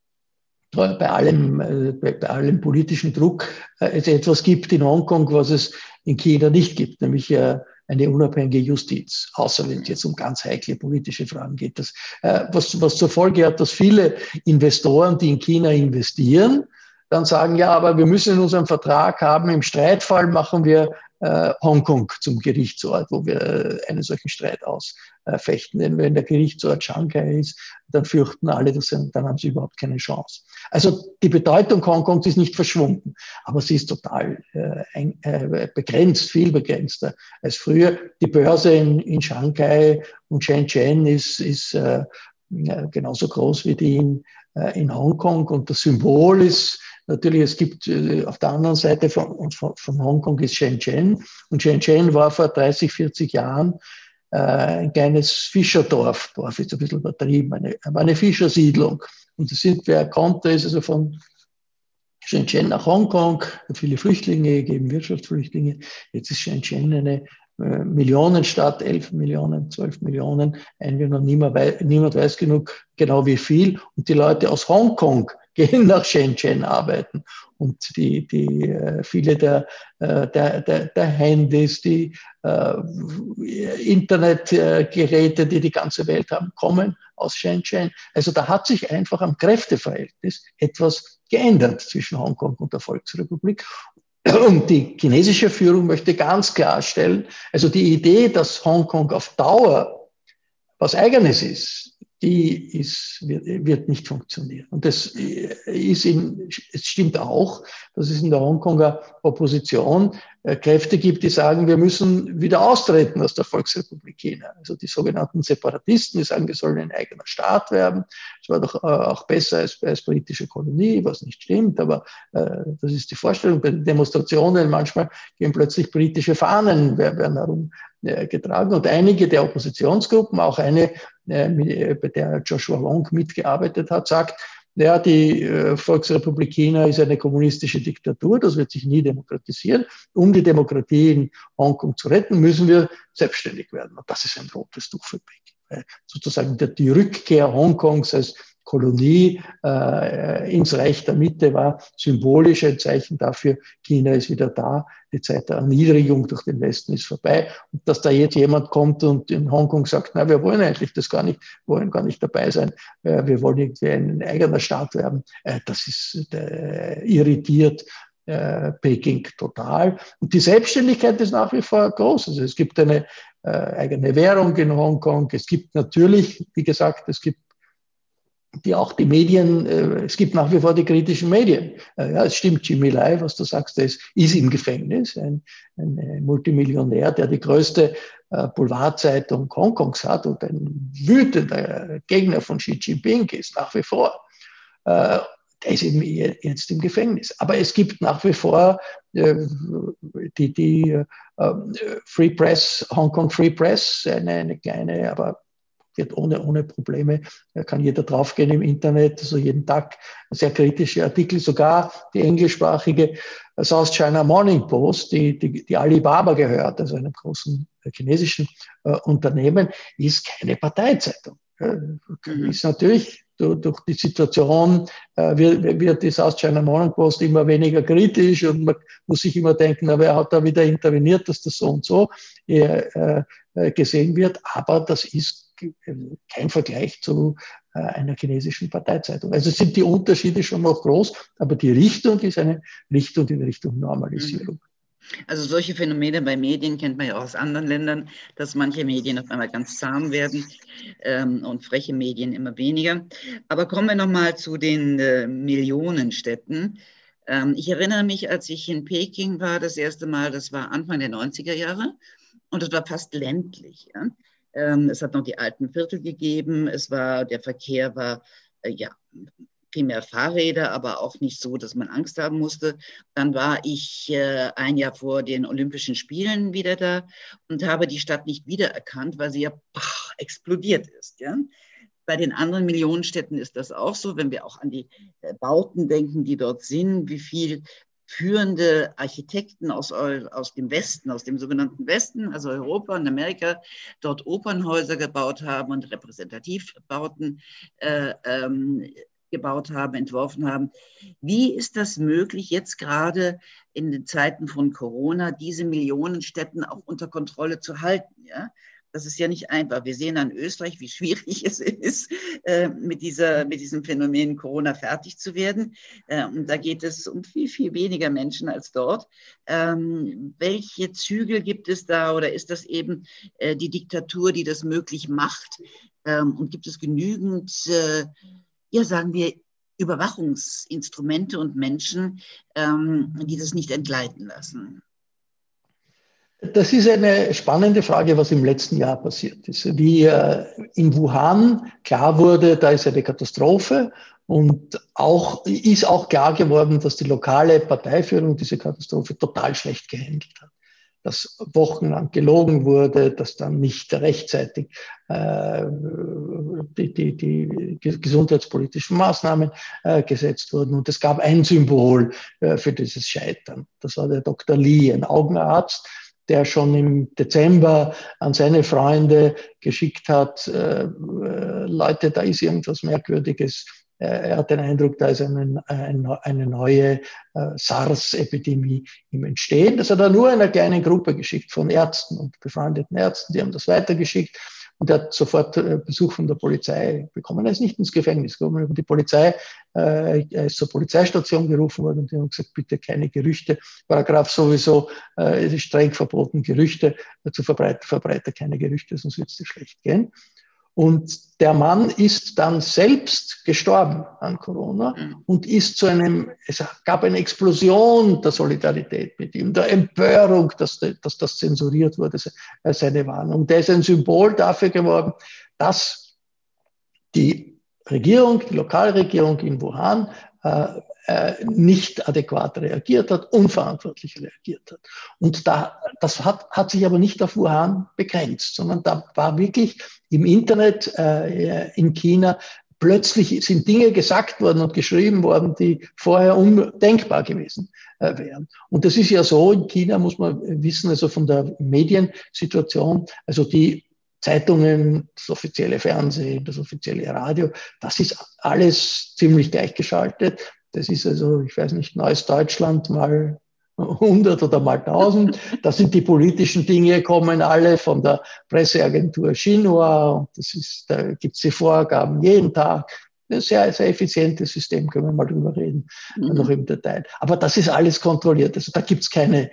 bei allem, bei allem politischen Druck es etwas gibt in Hongkong, was es in China nicht gibt, nämlich eine unabhängige Justiz, außer wenn es jetzt um ganz heikle politische Fragen geht. Das, was, was zur Folge hat, dass viele Investoren, die in China investieren, dann sagen, ja, aber wir müssen in unserem Vertrag haben, im Streitfall machen wir äh, Hongkong zum Gerichtsort, wo wir äh, einen solchen Streit ausfechten. Denn wenn der Gerichtsort Shanghai ist, dann fürchten alle, dass sie, dann haben sie überhaupt keine Chance. Also die Bedeutung Hongkongs ist nicht verschwunden, aber sie ist total äh, ein, äh, begrenzt, viel begrenzter als früher. Die Börse in, in Shanghai und Shenzhen ist, ist äh, genauso groß wie die in, äh, in Hongkong, und das Symbol ist natürlich, es gibt äh, auf der anderen Seite von, von, von Hongkong ist Shenzhen, und Shenzhen war vor dreißig, vierzig Jahren äh, ein kleines Fischerdorf. Dorf ist ein bisschen übertrieben, eine, aber eine Fischersiedlung. Und das sind, wer konnte, ist also von Shenzhen nach Hongkong, hat viele Flüchtlinge gegeben, Wirtschaftsflüchtlinge. Jetzt ist Shenzhen eine äh, Millionenstadt, elf Millionen, zwölf Millionen Einwohner, niemand weiß, niemand weiß genug genau wie viel. Und die Leute aus Hongkong gehen nach Shenzhen arbeiten. Und die, die, äh, viele der, äh, der, der, der Handys, die äh, Internetgeräte, die die ganze Welt haben, kommen aus Shenzhen. Also da hat sich einfach am Kräfteverhältnis etwas geändert zwischen Hongkong und der Volksrepublik. Und die chinesische Führung möchte ganz klarstellen, also die Idee, dass Hongkong auf Dauer was Eigenes ist, die ist, wird, wird nicht funktionieren. Und das ist in, es stimmt auch, dass es in der Hongkonger Opposition äh, Kräfte gibt, die sagen, wir müssen wieder austreten aus der Volksrepublik China. Also die sogenannten Separatisten, die sagen, wir sollen ein eigener Staat werden. Das war doch äh, auch besser als, als britische Kolonie, was nicht stimmt, aber äh, das ist die Vorstellung. Bei den Demonstrationen manchmal gehen plötzlich britische Fahnen, werden herum äh, getragen. Und einige der Oppositionsgruppen, auch eine, äh, bei der Joshua Wong mitgearbeitet hat, sagt, ja, die äh, Volksrepublik China ist eine kommunistische Diktatur, das wird sich nie demokratisieren. Um die Demokratie in Hongkong zu retten, müssen wir selbstständig werden. Und das ist ein rotes Tuch für Peking. Äh, sozusagen die, die Rückkehr Hongkongs als Kolonie äh, ins Reich der Mitte war symbolisch ein Zeichen dafür, China ist wieder da, die Zeit der Erniedrigung durch den Westen ist vorbei. Und dass da jetzt jemand kommt und in Hongkong sagt, na, wir wollen eigentlich das gar nicht, wollen gar nicht dabei sein, äh, wir wollen irgendwie ein eigener Staat werden, äh, das ist äh, irritiert äh, Peking total. Und die Selbstständigkeit ist nach wie vor groß. Also es gibt eine äh, eigene Währung in Hongkong. Es gibt natürlich, wie gesagt, es gibt die auch die Medien, äh, es gibt nach wie vor die kritischen Medien. Äh, ja, es stimmt, Jimmy Lai, was du sagst, der ist, ist im Gefängnis, ein, ein Multimillionär, der die größte äh, Boulevardzeitung Hongkongs hat und ein wütender Gegner von Xi Jinping ist, nach wie vor. Äh, der ist eben jetzt im Gefängnis. Aber es gibt nach wie vor äh, die, die äh, Free Press, Hongkong Free Press, eine, eine kleine, aber wird ohne, ohne Probleme, da kann jeder draufgehen im Internet, also jeden Tag sehr kritische Artikel, sogar die englischsprachige South China Morning Post, die, die, die Alibaba gehört, also einem großen chinesischen äh, Unternehmen, ist keine Parteizeitung. Äh, ist natürlich durch, durch die Situation äh, wird, wird die South China Morning Post immer weniger kritisch und man muss sich immer denken, na, wer hat da wieder interveniert, dass das so und so äh, äh, gesehen wird. Aber das ist kein Vergleich zu äh, einer chinesischen Parteizeitung. Also sind die Unterschiede schon noch groß, aber die Richtung ist eine Richtung in Richtung Normalisierung. Mhm. Also solche Phänomene bei Medien kennt man ja auch aus anderen Ländern, dass manche Medien auf einmal ganz zahm werden ähm, und freche Medien immer weniger. Aber kommen wir nochmal zu den äh, Millionenstädten. Ähm, ich erinnere mich, als ich in Peking war, das erste Mal, das war Anfang der neunziger Jahre und es war fast ländlich. Ja? Ähm, es hat noch die alten Viertel gegeben, es war, der Verkehr war, äh, ja, viel mehr Fahrräder, aber auch nicht so, dass man Angst haben musste. Dann war ich äh, ein Jahr vor den Olympischen Spielen wieder da und habe die Stadt nicht wiedererkannt, weil sie ja pach, explodiert ist. Ja? Bei den anderen Millionenstädten ist das auch so, wenn wir auch an die äh, Bauten denken, die dort sind, wie viel führende Architekten aus, aus dem Westen, aus dem sogenannten Westen, also Europa und Amerika, dort Opernhäuser gebaut haben und Repräsentativbauten äh, ähm, gebaut haben, entworfen haben. Wie ist das möglich, jetzt gerade in den Zeiten von Corona, diese Millionenstädten auch unter Kontrolle zu halten? Ja? Das ist ja nicht einfach. Wir sehen an Österreich, wie schwierig es ist, äh, mit, dieser, mit diesem Phänomen Corona fertig zu werden. Äh, und da geht es um viel, viel weniger Menschen als dort. Ähm, welche Zügel gibt es da oder ist das eben äh, die Diktatur, die das möglich macht? Ähm, und gibt es genügend äh, ja, sagen wir, Überwachungsinstrumente und Menschen, ähm, die das nicht entgleiten lassen? Das ist eine spannende Frage, was im letzten Jahr passiert ist. Wie äh, in Wuhan klar wurde, da ist eine Katastrophe und auch, ist auch klar geworden, dass die lokale Parteiführung diese Katastrophe total schlecht gehandelt hat. Dass wochenlang gelogen wurde, dass dann nicht rechtzeitig äh, die, die, die gesundheitspolitischen Maßnahmen äh, gesetzt wurden. Und es gab ein Symbol äh, für dieses Scheitern. Das war der Doktor Li, ein Augenarzt, der schon im Dezember an seine Freunde geschickt hat, äh, Leute, da ist irgendwas Merkwürdiges. Er hat den Eindruck, da ist eine, eine, eine neue äh, SARS-Epidemie im Entstehen. Das hat er nur einer kleinen Gruppe geschickt von Ärzten und befreundeten Ärzten, die haben das weitergeschickt. Und er hat sofort äh, Besuch von der Polizei bekommen. Er ist nicht ins Gefängnis gekommen, aber die Polizei, äh, er ist zur Polizeistation gerufen worden und die haben gesagt, bitte keine Gerüchte. Paragraph sowieso, äh, es ist streng verboten, Gerüchte äh, zu verbreiten, verbreite keine Gerüchte, sonst wird es dir schlecht gehen. Und der Mann ist dann selbst gestorben an Corona und ist zu einem, es gab eine Explosion der Solidarität mit ihm, der Empörung, dass, dass das zensuriert wurde, seine Warnung. Der ist ein Symbol dafür geworden, dass die Regierung, die Lokalregierung in Wuhan äh, äh, nicht adäquat reagiert hat, unverantwortlich reagiert hat. Und da, das hat, hat sich aber nicht auf Wuhan begrenzt, sondern da war wirklich im Internet äh, in China plötzlich sind Dinge gesagt worden und geschrieben worden, die vorher undenkbar gewesen äh, wären. Und das ist ja so, in China muss man wissen, also von der Mediensituation, also die Zeitungen, das offizielle Fernsehen, das offizielle Radio, das ist alles ziemlich gleichgeschaltet. Das ist also, ich weiß nicht, Neues Deutschland mal hundert oder mal tausend. Da sind die politischen Dinge, kommen alle von der Presseagentur Xinhua. Und das ist, da gibt es die Vorgaben jeden Tag. Ein sehr, sehr effizientes System, können wir mal drüber reden, mhm. noch im Detail. Aber das ist alles kontrolliert. Also da gibt es keine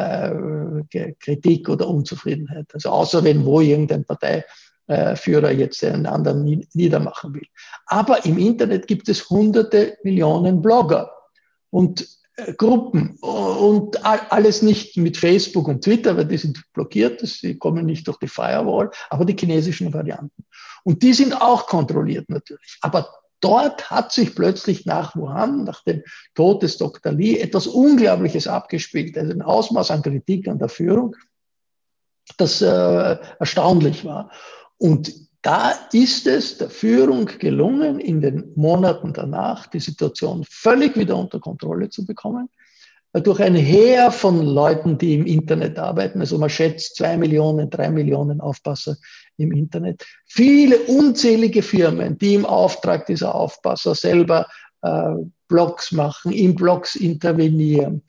äh, Kritik oder Unzufriedenheit. Also außer wenn wo irgendein Parteiführer jetzt einen anderen niedermachen will. Aber im Internet gibt es hunderte Millionen Blogger und äh, Gruppen und alles nicht mit Facebook und Twitter, weil die sind blockiert, die kommen nicht durch die Firewall, aber die chinesischen Varianten. Und die sind auch kontrolliert natürlich. Aber dort hat sich plötzlich nach Wuhan, nach dem Tod des Doktor Li, etwas Unglaubliches abgespielt. Also ein Ausmaß an Kritik an der Führung, das äh, erstaunlich war. Und da ist es der Führung gelungen, in den Monaten danach die Situation völlig wieder unter Kontrolle zu bekommen. durch ein Heer von Leuten, die im Internet arbeiten. Also man schätzt zwei Millionen, drei Millionen Aufpasser im Internet. Viele unzählige Firmen, die im Auftrag dieser Aufpasser selber äh, Blogs machen, in Blogs intervenieren,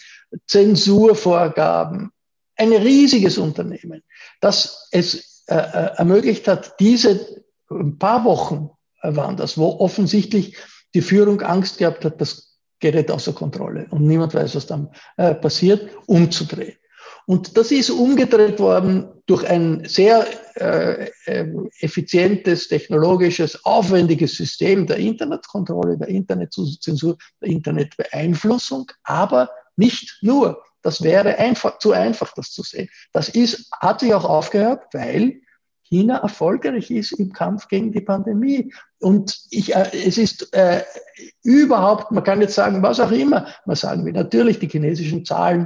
Zensurvorgaben. Ein riesiges Unternehmen, das es äh, ermöglicht hat, diese ein paar Wochen waren das, wo offensichtlich die Führung Angst gehabt hat, das gerät außer Kontrolle und niemand weiß, was dann äh, passiert, umzudrehen. Und das ist umgedreht worden durch ein sehr äh, effizientes, technologisches, aufwendiges System der Internetkontrolle, der Internetzensur, der Internetbeeinflussung, aber nicht nur. Das wäre einfach, zu einfach, das zu sehen. Das ist, hat sich auch aufgehört, weil China erfolgreich ist im Kampf gegen die Pandemie. Und ich, äh, es ist äh, überhaupt, man kann jetzt sagen, was auch immer, man sagen will, natürlich die chinesischen Zahlen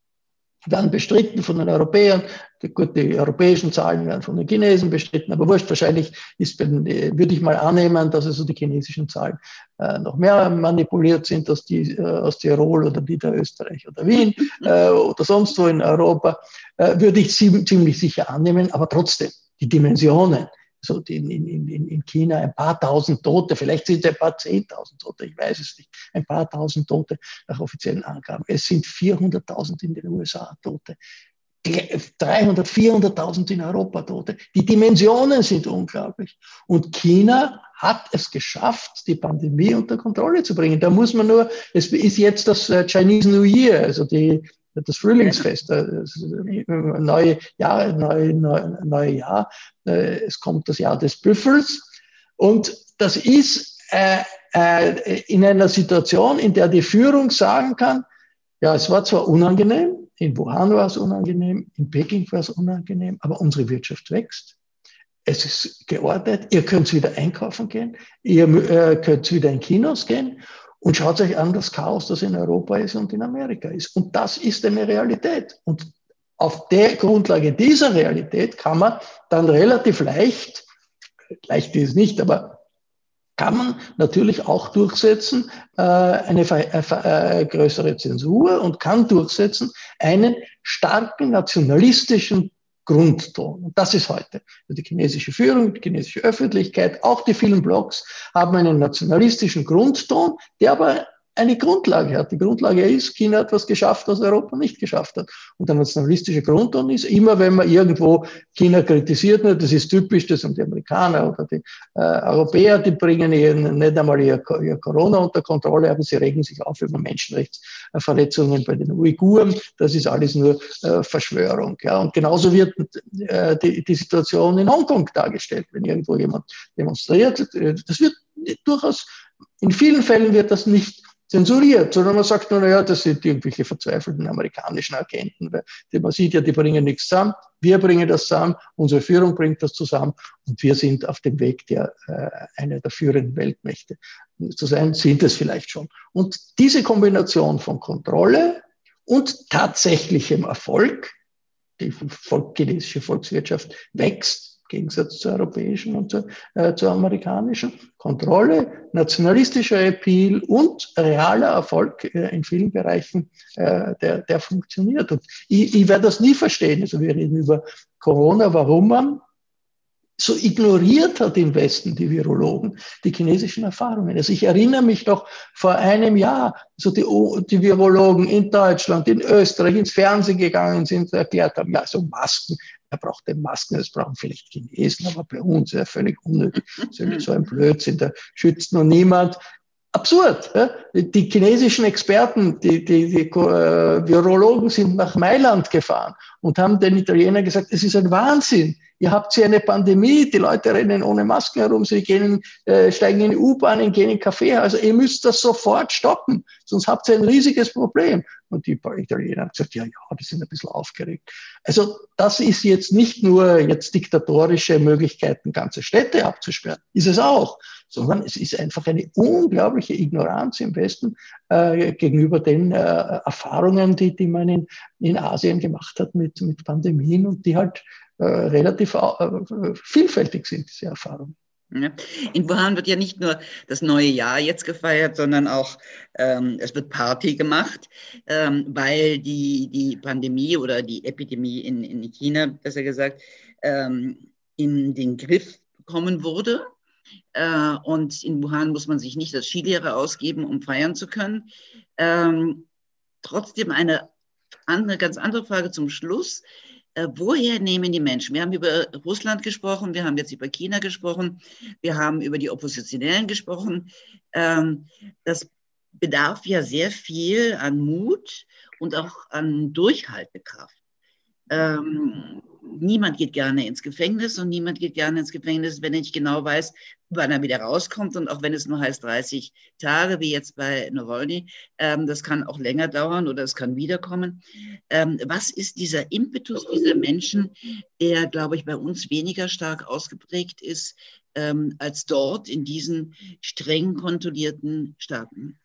werden bestritten von den Europäern, die, gut, die europäischen Zahlen werden von den Chinesen bestritten, aber wurscht, wahrscheinlich ist, würde ich mal annehmen, dass also die chinesischen Zahlen äh, noch mehr manipuliert sind als die äh, aus Tirol oder die der Österreich oder Wien äh, oder sonst wo in Europa, äh, würde ich ziemlich sicher annehmen, aber trotzdem, die Dimensionen, so in, in, in, in China ein paar tausend Tote, vielleicht sind es ein paar zehntausend Tote, ich weiß es nicht, ein paar tausend Tote nach offiziellen Angaben. Es sind vierhunderttausend in den U S A Tote, dreihundert, vierhunderttausend in Europa Tote. Die Dimensionen sind unglaublich. Und China hat es geschafft, die Pandemie unter Kontrolle zu bringen. Da muss man nur, es ist jetzt das Chinese New Year, also die das Frühlingsfest, das neue Jahr, neue, neue, neue Jahr. Es kommt das Jahr des Büffels. Und das ist äh, äh, in einer Situation, in der die Führung sagen kann, ja, es war zwar unangenehm, in Wuhan war es unangenehm, in Peking war es unangenehm, aber unsere Wirtschaft wächst. Es ist geordnet, ihr könnt wieder einkaufen gehen, ihr äh, könnt wieder in Kinos gehen. Und schaut euch an das Chaos, das in Europa ist und in Amerika ist. Und das ist eine Realität. Und auf der Grundlage dieser Realität kann man dann relativ leicht, leicht ist es nicht, aber kann man natürlich auch durchsetzen, äh, eine äh, größere Zensur und kann durchsetzen einen starken nationalistischen Grundton. Und das ist heute. Die chinesische Führung, die chinesische Öffentlichkeit, auch die vielen Blogs haben einen nationalistischen Grundton, der aber eine Grundlage hat. Die Grundlage ist, China hat was geschafft, was Europa nicht geschafft hat. Und der nationalistische Grundton ist, immer wenn man irgendwo China kritisiert, das ist typisch, das sind die Amerikaner oder die äh, Europäer, die bringen ihren, nicht einmal ihr, ihr Corona unter Kontrolle, aber sie regen sich auf über Menschenrechtsverletzungen bei den Uiguren. Das ist alles nur äh, Verschwörung. Ja. Und genauso wird äh, die, die Situation in Hongkong dargestellt, wenn irgendwo jemand demonstriert. Das wird durchaus, in vielen Fällen wird das nicht zensuriert, sondern man sagt nur, naja, das sind irgendwelche verzweifelten amerikanischen Agenten, weil man sieht ja, die bringen nichts zusammen, wir bringen das zusammen, unsere Führung bringt das zusammen und wir sind auf dem Weg, der äh, eine der führenden Weltmächte zu sein, sind es vielleicht schon. Und diese Kombination von Kontrolle und tatsächlichem Erfolg, die chinesische Volkswirtschaft wächst, im Gegensatz zur europäischen und zur, äh, zur amerikanischen, Kontrolle, nationalistischer Appeal und realer Erfolg äh, in vielen Bereichen, äh, der, der funktioniert. Und ich, ich werde das nie verstehen. Also wir reden über Corona, warum man so ignoriert hat im Westen, die Virologen, die chinesischen Erfahrungen. Also ich erinnere mich doch vor einem Jahr, so die, die Virologen in Deutschland, in Österreich ins Fernsehen gegangen sind, erklärt haben, ja, so Masken, er braucht den Masken, das brauchen vielleicht Chinesen, aber bei uns ist ja völlig unnötig. So ein Blödsinn, da schützt noch niemand. Absurd. Ja? Die chinesischen Experten, die, die, die äh, Virologen sind nach Mailand gefahren und haben den Italienern gesagt, es ist ein Wahnsinn. Ihr habt hier eine Pandemie, die Leute rennen ohne Masken herum, sie gehen, äh, steigen in die U-Bahn, gehen in Café. Also ihr müsst das sofort stoppen, sonst habt ihr ein riesiges Problem. Und die Italiener haben gesagt, ja, ja, die sind ein bisschen aufgeregt. Also das ist jetzt nicht nur jetzt diktatorische Möglichkeiten, ganze Städte abzusperren, ist es auch, sondern es ist einfach eine unglaubliche Ignoranz im Westen äh, gegenüber den äh, Erfahrungen, die, die man in, in Asien gemacht hat mit, mit Pandemien und die halt äh, relativ äh, vielfältig sind, diese Erfahrungen. Ja. In Wuhan wird ja nicht nur das neue Jahr jetzt gefeiert, sondern auch ähm, es wird Party gemacht, ähm, weil die, die Pandemie oder die Epidemie in, in China, besser gesagt, ähm, in den Griff bekommen wurde. Äh, und in Wuhan muss man sich nicht als Skilehrer ausgeben, um feiern zu können. Ähm, trotzdem eine andere, ganz andere Frage zum Schluss. Äh, woher nehmen die Menschen? Wir haben über Russland gesprochen, wir haben jetzt über China gesprochen, wir haben über die Oppositionellen gesprochen. Ähm, das bedarf ja sehr viel an Mut und auch an Durchhaltekraft. Ähm, niemand geht gerne ins Gefängnis und niemand geht gerne ins Gefängnis, wenn er nicht genau weiß, wann er wieder rauskommt. Und auch wenn es nur heißt dreißig Tage, wie jetzt bei Nawalny, ähm, das kann auch länger dauern oder es kann wiederkommen. Ähm, was ist dieser Impetus dieser Menschen, der, glaube ich, bei uns weniger stark ausgeprägt ist ähm, als dort in diesen streng kontrollierten Staaten?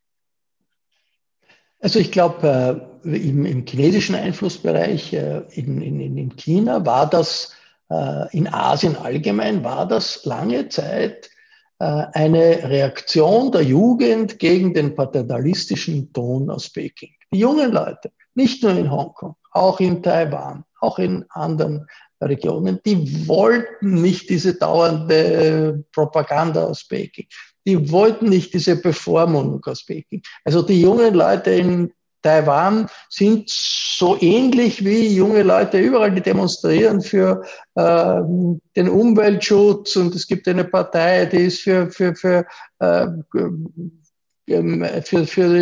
Also ich glaube, äh, im, im chinesischen Einflussbereich äh, in, in, in China war das, äh, in Asien allgemein, war das lange Zeit äh, eine Reaktion der Jugend gegen den paternalistischen Ton aus Peking. Die jungen Leute, nicht nur in Hongkong, auch in Taiwan, auch in anderen Regionen, die wollten nicht diese dauernde Propaganda aus Peking. Die wollten nicht diese Bevormundung aus Peking. Also die jungen Leute in Taiwan sind so ähnlich wie junge Leute überall, die demonstrieren für äh, den Umweltschutz, und es gibt eine Partei, die ist für, für, für, äh, für,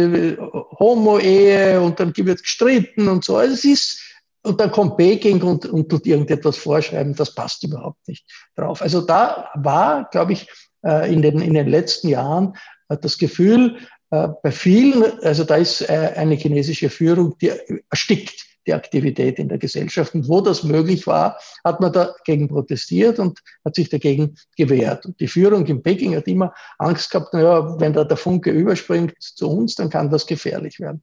für Homo-Ehe, und dann wird gestritten und so. Also es ist, und dann kommt Peking und, und tut irgendetwas vorschreiben, das passt überhaupt nicht drauf. Also da war, glaube ich, in den, in den letzten Jahren das Gefühl, bei vielen, also da ist eine chinesische Führung, die erstickt die Aktivität in der Gesellschaft. Und wo das möglich war, hat man dagegen protestiert und hat sich dagegen gewehrt. Und die Führung in Peking hat immer Angst gehabt, naja, wenn da der Funke überspringt zu uns, dann kann das gefährlich werden.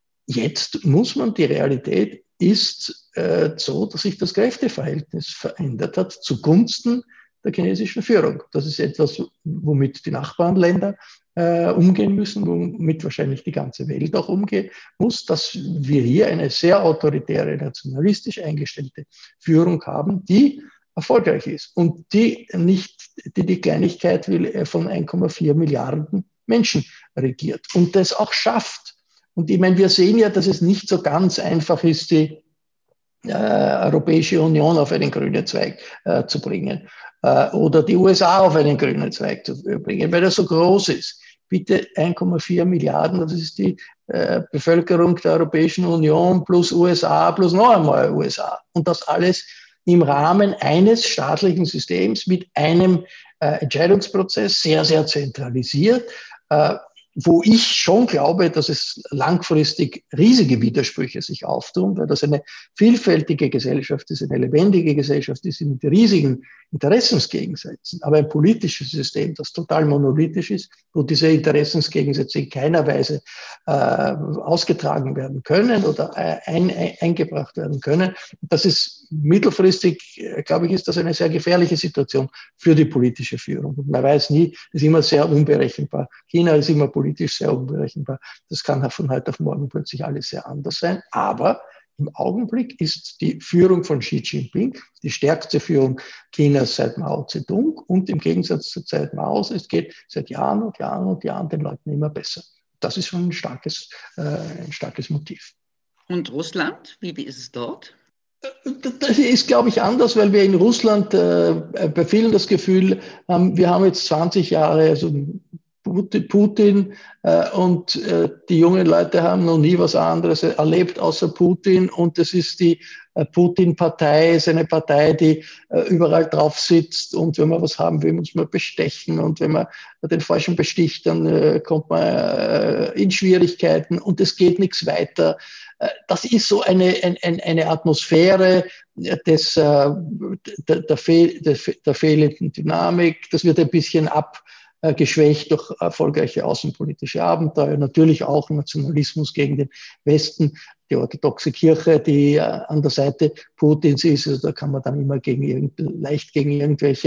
Jetzt muss man, die Realität ist äh, so, dass sich das Kräfteverhältnis verändert hat zugunsten der chinesischen Führung. Das ist etwas, womit die Nachbarländer äh, umgehen müssen, womit wahrscheinlich die ganze Welt auch umgehen muss, dass wir hier eine sehr autoritäre, nationalistisch eingestellte Führung haben, die erfolgreich ist und die nicht die, die Kleinigkeit will, von eins Komma vier Milliarden Menschen regiert und das auch schafft. Und ich meine, wir sehen ja, dass es nicht so ganz einfach ist, die äh, Europäische Union auf einen grünen Zweig äh, zu bringen äh, oder die U S A auf einen grünen Zweig zu bringen, weil er so groß ist. Bitte eins Komma vier Milliarden, das ist die äh, Bevölkerung der Europäischen Union plus U S A plus noch einmal U S A. Und das alles im Rahmen eines staatlichen Systems mit einem äh, Entscheidungsprozess, sehr, sehr zentralisiert, äh, wo ich schon glaube, dass es langfristig riesige Widersprüche sich auftun, weil das eine vielfältige Gesellschaft ist, eine lebendige Gesellschaft ist mit riesigen Interessensgegensätzen. Aber ein politisches System, das total monolithisch ist, wo diese Interessensgegensätze in keiner Weise äh, ausgetragen werden können oder ein, ein, eingebracht werden können, das ist mittelfristig, glaube ich, ist das eine sehr gefährliche Situation für die politische Führung. Und man weiß nie, das ist immer sehr unberechenbar. China ist immer politisch sehr unberechenbar. Das kann von heute auf morgen plötzlich alles sehr anders sein. Aber im Augenblick ist die Führung von Xi Jinping die stärkste Führung Chinas seit Mao Zedong. Und im Gegensatz zur Zeit Maos, es geht seit Jahren und Jahren und Jahren den Leuten immer besser. Das ist schon ein starkes, äh, ein starkes Motiv. Und Russland, wie, wie ist es dort? Das ist, glaube ich, anders, weil wir in Russland äh, bei vielen das Gefühl haben, wir haben jetzt zwanzig Jahre, also Putin äh, und äh, die jungen Leute haben noch nie was anderes erlebt außer Putin, und das ist die äh, Putin-Partei, ist eine Partei, die äh, überall drauf sitzt, und wenn man was haben will, muss man bestechen, und wenn man den Falschen besticht, dann äh, kommt man äh, in Schwierigkeiten und es geht nichts weiter. Das ist so eine, eine, eine Atmosphäre des, der, der, Fehl, der fehlenden Dynamik. Das wird ein bisschen abgeschwächt durch erfolgreiche außenpolitische Abenteuer. Natürlich auch Nationalismus gegen den Westen, die orthodoxe Kirche, die an der Seite Putins ist. Also da kann man dann immer gegen irgend, leicht gegen irgendwelche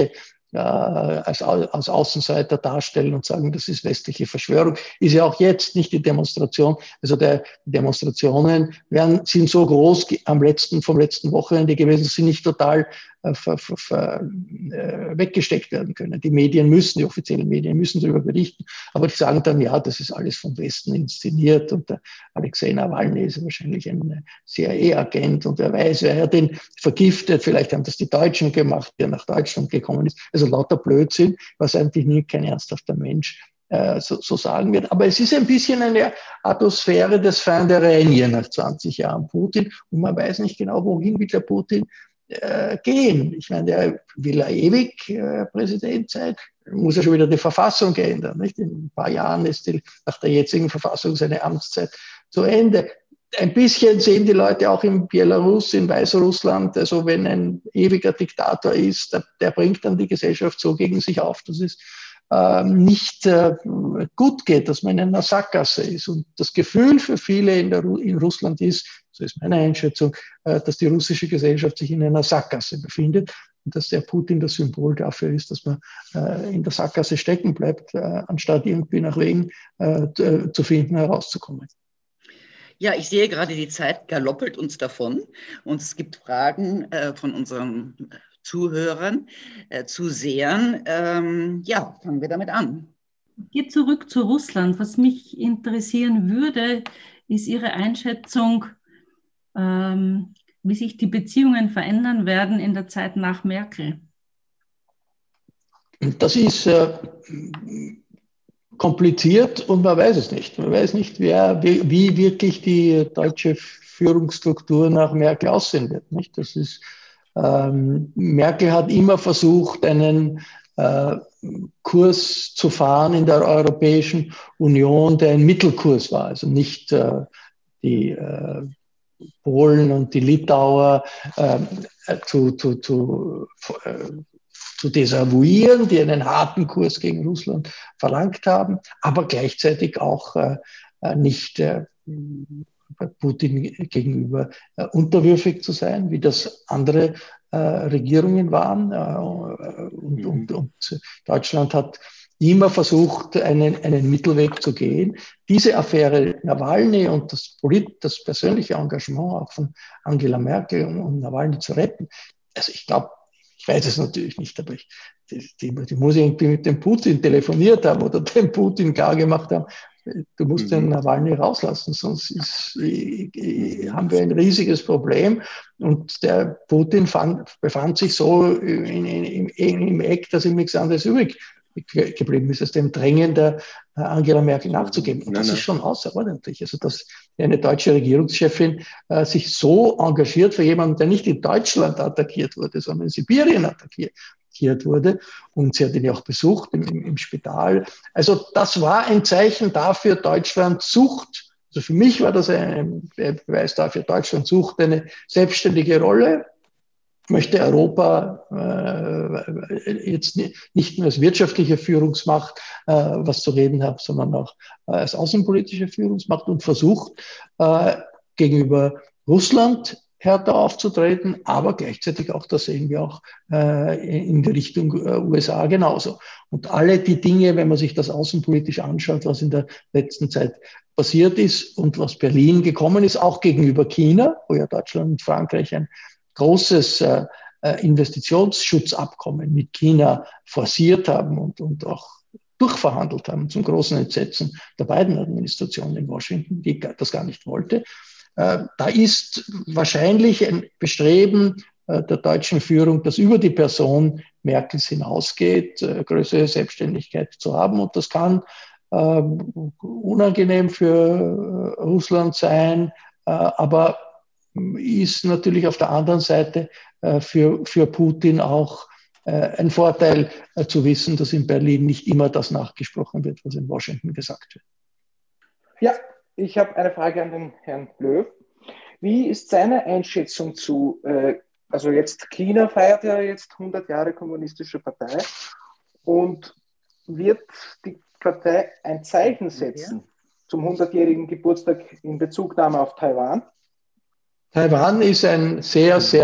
äh, als, als Außenseiter darstellen und sagen, das ist westliche Verschwörung. Ist ja auch jetzt nicht die Demonstration. Also der Demonstrationen werden, sind so groß am letzten, vom letzten Wochenende gewesen, dass sie nicht total äh, ver, ver, ver, äh, weggesteckt werden können. Die Medien müssen, die offiziellen Medien müssen darüber berichten, aber die sagen dann, ja, das ist alles vom Westen inszeniert und der Alexei Nawalny ist wahrscheinlich ein C I A-Agent und wer weiß, wer hat den vergiftet. Vielleicht haben das die Deutschen gemacht, der nach Deutschland gekommen ist. Also lauter Blödsinn, was eigentlich nie kein ernsthafter Mensch äh, so, so sagen wird. Aber es ist ein bisschen eine Atmosphäre des Fin de règne nach zwanzig Jahren Putin und man weiß nicht genau, wohin will der Putin äh, gehen. Ich meine, der will er ewig äh, Präsident sein, muss er schon wieder die Verfassung ändern. Nicht? In ein paar Jahren ist die, nach der jetzigen Verfassung seine Amtszeit zu Ende. Ein bisschen sehen die Leute auch in Belarus, in Weißrussland, also wenn ein ewiger Diktator ist, der, der bringt dann die Gesellschaft so gegen sich auf, dass es äh, nicht äh, gut geht, dass man in einer Sackgasse ist. Und das Gefühl für viele in, der, in Russland ist, so ist meine Einschätzung, äh, dass die russische Gesellschaft sich in einer Sackgasse befindet und dass der Putin das Symbol dafür ist, dass man äh, in der Sackgasse stecken bleibt, äh, anstatt irgendwie nach Wegen äh, zu finden, herauszukommen. Ja, ich sehe gerade, die Zeit galoppelt uns davon und es gibt Fragen äh, von unseren Zuhörern, äh, Zusehern. Ähm, ja, fangen wir damit an. Geht zurück zu Russland. Was mich interessieren würde, ist Ihre Einschätzung, ähm, wie sich die Beziehungen verändern werden in der Zeit nach Merkel. Das ist äh, kompliziert und man weiß es nicht. Man weiß nicht, wer, wie, wie wirklich die deutsche Führungsstruktur nach Merkel aussehen wird. Nicht? Das ist, ähm, Merkel hat immer versucht, einen äh, Kurs zu fahren in der Europäischen Union, der ein Mittelkurs war. Also nicht äh, die äh, Polen und die Litauer äh, zu, zu, zu äh, zu desavouieren, die einen harten Kurs gegen Russland verlangt haben, aber gleichzeitig auch äh, nicht äh, Putin gegenüber äh, unterwürfig zu sein, wie das andere äh, Regierungen waren. Äh, und, und, und Deutschland hat immer versucht, einen, einen Mittelweg zu gehen. Diese Affäre Nawalny und das, Polit-, das persönliche Engagement auch von Angela Merkel, um, um Nawalny zu retten, also ich glaube, ich weiß es natürlich nicht, aber ich, die, die, die muss irgendwie mit dem Putin telefoniert haben oder dem Putin klargemacht haben, du musst mhm. den Nawalny rauslassen, sonst ist, ich, ich, haben wir ein riesiges Problem. Und der Putin fand, befand sich so in, in, in, im Eck, dass ihm nichts anderes übrig geblieben ist, als dem Drängen der Angela Merkel nachzugeben. Und das nein, ist schon außerordentlich. Also, dass eine deutsche Regierungschefin äh, sich so engagiert für jemanden, der nicht in Deutschland attackiert wurde, sondern in Sibirien attackiert wurde. Und sie hat ihn ja auch besucht im, im, im Spital. Also das war ein Zeichen dafür, Deutschland sucht, also für mich war das ein, ein Beweis dafür, Deutschland sucht eine selbstständige Rolle, möchte Europa äh, jetzt nicht nur als wirtschaftliche Führungsmacht äh, was zu reden haben, sondern auch äh, als außenpolitische Führungsmacht und versucht äh, gegenüber Russland härter aufzutreten, aber gleichzeitig auch, das sehen wir auch äh, in die Richtung äh, U S A genauso. Und alle die Dinge, wenn man sich das außenpolitisch anschaut, was in der letzten Zeit passiert ist und was Berlin gekommen ist, auch gegenüber China, wo ja Deutschland und Frankreich ein großes äh, Investitionsschutzabkommen mit China forciert haben und, und auch durchverhandelt haben, zum großen Entsetzen der beiden Administrationen in Washington, die das gar nicht wollte. Äh, da ist wahrscheinlich ein Bestreben äh, der deutschen Führung, das über die Person Merkels hinausgeht, äh, größere Selbstständigkeit zu haben. Und das kann äh, unangenehm für äh, Russland sein, äh, aber ist natürlich auf der anderen Seite äh, für, für Putin auch äh, ein Vorteil äh, zu wissen, dass in Berlin nicht immer das nachgesprochen wird, was in Washington gesagt wird. Ja, ich habe eine Frage an den Herrn Löw. Wie ist seine Einschätzung zu, äh, also jetzt China feiert ja jetzt hundert Jahre kommunistische Partei und wird die Partei ein Zeichen setzen zum hundertjährigen Geburtstag in Bezugnahme auf Taiwan? Taiwan ist ein sehr, sehr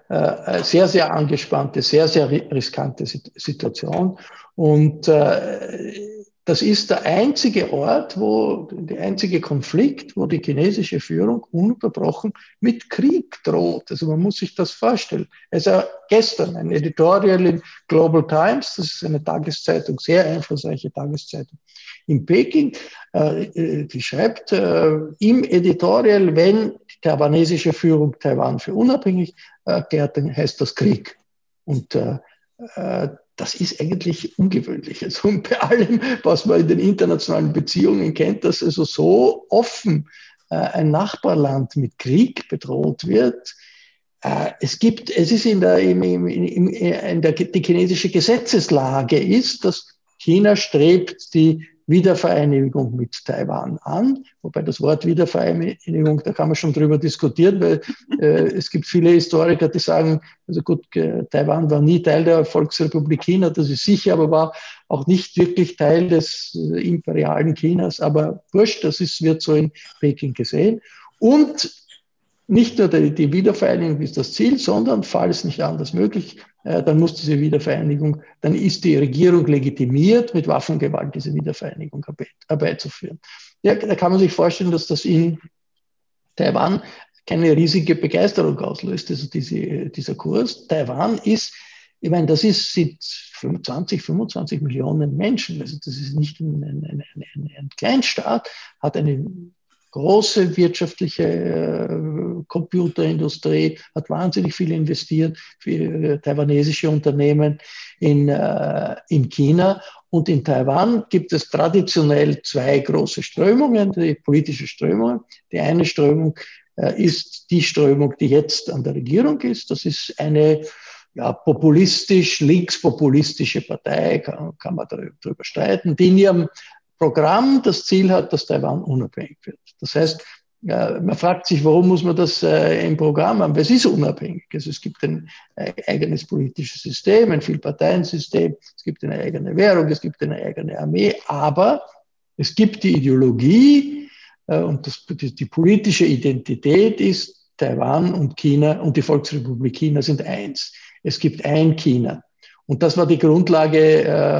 äh, sehr, sehr angespannte, sehr, sehr riskante Situation. Und äh, das ist der einzige Ort, wo, der einzige Konflikt, wo die chinesische Führung ununterbrochen mit Krieg droht. Also man muss sich das vorstellen. Also gestern ein Editorial in Global Times, das ist eine Tageszeitung, sehr einflussreiche Tageszeitung in Peking, äh, die schreibt äh, im Editorial, wenn die taiwanesische Führung Taiwan für unabhängig erklärt, dann heißt das Krieg. Und äh, äh, das ist eigentlich ungewöhnlich. Also bei allem, was man in den internationalen Beziehungen kennt, dass also so offen äh, ein Nachbarland mit Krieg bedroht wird. Äh, es gibt, es ist in der, im, im, im, in der, die chinesische Gesetzeslage ist, dass China strebt die Wiedervereinigung mit Taiwan an, wobei das Wort Wiedervereinigung, da kann man schon drüber diskutieren, weil äh, es gibt viele Historiker, die sagen, also gut, äh, Taiwan war nie Teil der Volksrepublik China, das ist sicher, aber war auch nicht wirklich Teil des äh, imperialen Chinas, aber wurscht, das ist, wird so in Peking gesehen. Und nicht nur die, die Wiedervereinigung ist das Ziel, sondern falls nicht anders möglich, äh, dann muss diese Wiedervereinigung, dann ist die Regierung legitimiert, mit Waffengewalt diese Wiedervereinigung herbeizuführen. Ja, da kann man sich vorstellen, dass das in Taiwan keine riesige Begeisterung auslöst, also diese, dieser Kurs. Taiwan ist, ich meine, das ist sind zwanzig, fünfundzwanzig Millionen Menschen, also das ist nicht ein, ein, ein, ein Kleinstaat, hat eine große wirtschaftliche äh, Computerindustrie, hat wahnsinnig viel investiert für äh, taiwanesische Unternehmen in, äh, in China. Und in Taiwan gibt es traditionell zwei große Strömungen, die politische Strömungen. Die eine Strömung äh, ist die Strömung, die jetzt an der Regierung ist. Das ist eine ja, populistisch, linkspopulistische Partei, kann, kann man darüber streiten, die in ihrem Programm das Ziel hat, dass Taiwan unabhängig wird. Das heißt, man fragt sich, warum muss man das im Programm haben? Weil es ist unabhängig. Also es gibt ein eigenes politisches System, ein Vielparteiensystem, es gibt eine eigene Währung, es gibt eine eigene Armee, aber es gibt die Ideologie und das, die, die politische Identität ist, Taiwan und China und die Volksrepublik China sind eins. Es gibt ein China. Und das war die Grundlage,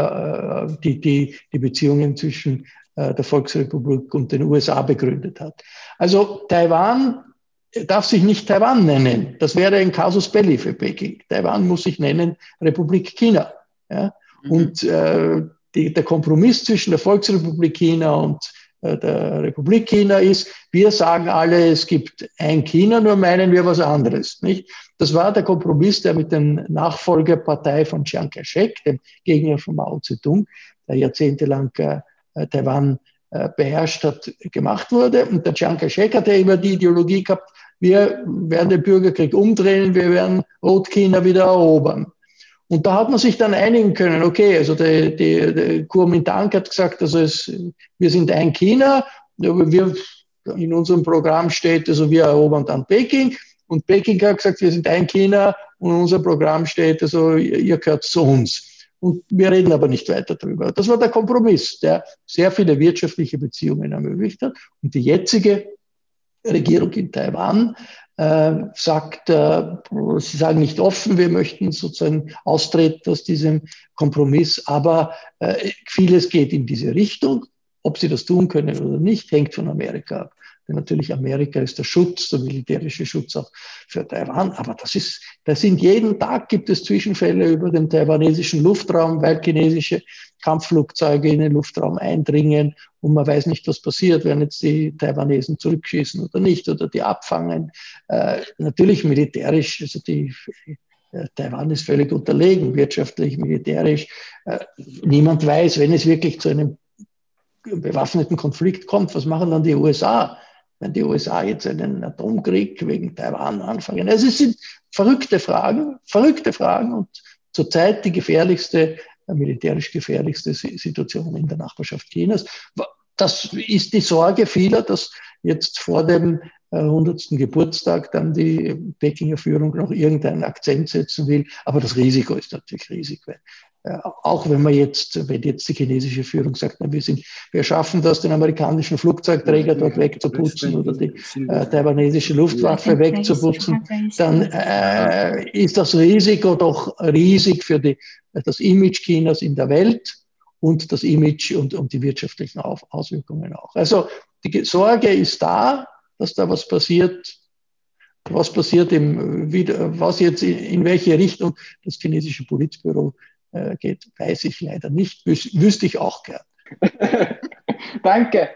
äh, die, die die Beziehungen zwischen äh, der Volksrepublik und den U S A begründet hat. Also Taiwan darf sich nicht Taiwan nennen. Das wäre ein Casus belli für Peking. Taiwan muss sich nennen Republik China. Ja? Mhm. Und äh, die, der Kompromiss zwischen der Volksrepublik China und äh, der Republik China ist, wir sagen alle, es gibt ein China, nur meinen wir was anderes, nicht? Das war der Kompromiss, der mit der Nachfolgerpartei von Chiang Kai-shek, dem Gegner von Mao Zedong, der jahrzehntelang äh, Taiwan äh, beherrscht hat, gemacht wurde. Und der Chiang Kai-shek hatte immer die Ideologie gehabt, wir werden den Bürgerkrieg umdrehen, wir werden Rot-China wieder erobern. Und da hat man sich dann einigen können, okay, also der, der, der Kuomintang hat gesagt, also es, wir sind ein China, aber wir, in unserem Programm steht, also wir erobern dann Peking. Und Peking hat gesagt, wir sind ein China und in unserem Programm steht, also ihr gehört zu uns. Und wir reden aber nicht weiter darüber. Das war der Kompromiss, der sehr viele wirtschaftliche Beziehungen ermöglicht hat. Und die jetzige Regierung in Taiwan äh, sagt, äh, sie sagen nicht offen, wir möchten sozusagen austreten aus diesem Kompromiss, aber äh, vieles geht in diese Richtung. Ob sie das tun können oder nicht, hängt von Amerika ab. Denn natürlich Amerika ist der Schutz, der militärische Schutz auch für Taiwan. Aber das ist, das sind jeden Tag gibt es Zwischenfälle über den taiwanesischen Luftraum, weil chinesische Kampfflugzeuge in den Luftraum eindringen und man weiß nicht, was passiert, werden jetzt die Taiwanesen zurückschießen oder nicht oder die abfangen. Äh, natürlich militärisch, also die äh, Taiwan ist völlig unterlegen, wirtschaftlich, militärisch. Äh, niemand weiß, wenn es wirklich zu einem bewaffneten Konflikt kommt, was machen dann die U S A? Wenn die U S A jetzt einen Atomkrieg wegen Taiwan anfangen. Also es sind verrückte Fragen, verrückte Fragen und zurzeit die gefährlichste, militärisch gefährlichste Situation in der Nachbarschaft Chinas. Das ist die Sorge vieler, dass jetzt vor dem hundertsten Geburtstag dann die Pekinger Führung noch irgendeinen Akzent setzen will. Aber das Risiko ist natürlich riesig, weil auch wenn man jetzt, wenn jetzt die chinesische Führung sagt, na, wir sind, wir schaffen das, den amerikanischen Flugzeugträger dort wegzuputzen oder die äh, taiwanesische Luftwaffe wegzuputzen, dann äh, ist das Risiko doch riesig für die, das Image Chinas in der Welt und das Image und, und die wirtschaftlichen Auswirkungen auch. Also die Sorge ist da, dass da was passiert. Was passiert im, was jetzt in welche Richtung das chinesische Politbüro äh, geht, weiß ich leider nicht. Wüs wüsste ich auch gern. Danke.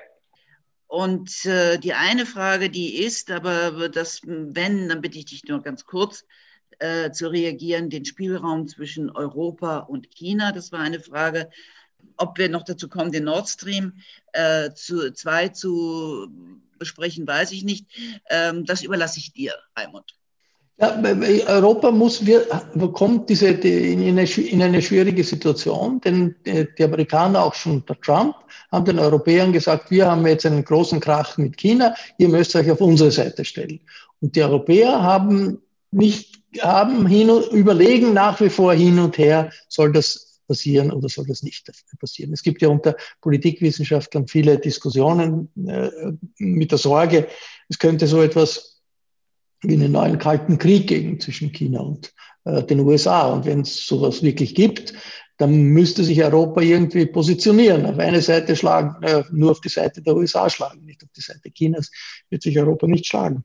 Und äh, die eine Frage, die ist, aber das, wenn, dann bitte ich dich nur ganz kurz äh, zu reagieren, den Spielraum zwischen Europa und China. Das war eine Frage. Ob wir noch dazu kommen, den Nord Stream äh, zu, zwei zu besprechen, weiß ich nicht. Ähm, das überlasse ich dir, Raimund. Ja, Europa muss, wir, kommt diese, die, in, eine, in eine schwierige Situation, denn die Amerikaner, auch schon unter Trump, haben den Europäern gesagt, wir haben jetzt einen großen Krach mit China, ihr müsst euch auf unsere Seite stellen. Und die Europäer haben nicht, haben hin und, überlegen nach wie vor hin und her, soll das passieren oder soll das nicht passieren. Es gibt ja unter Politikwissenschaftlern viele Diskussionen äh, mit der Sorge, es könnte so etwas wie einen neuen Kalten Krieg geben zwischen China und äh, den U S A. Und wenn es sowas wirklich gibt, dann müsste sich Europa irgendwie positionieren. Auf eine Seite schlagen, äh, nur auf die Seite der U S A schlagen, nicht auf die Seite Chinas wird sich Europa nicht schlagen.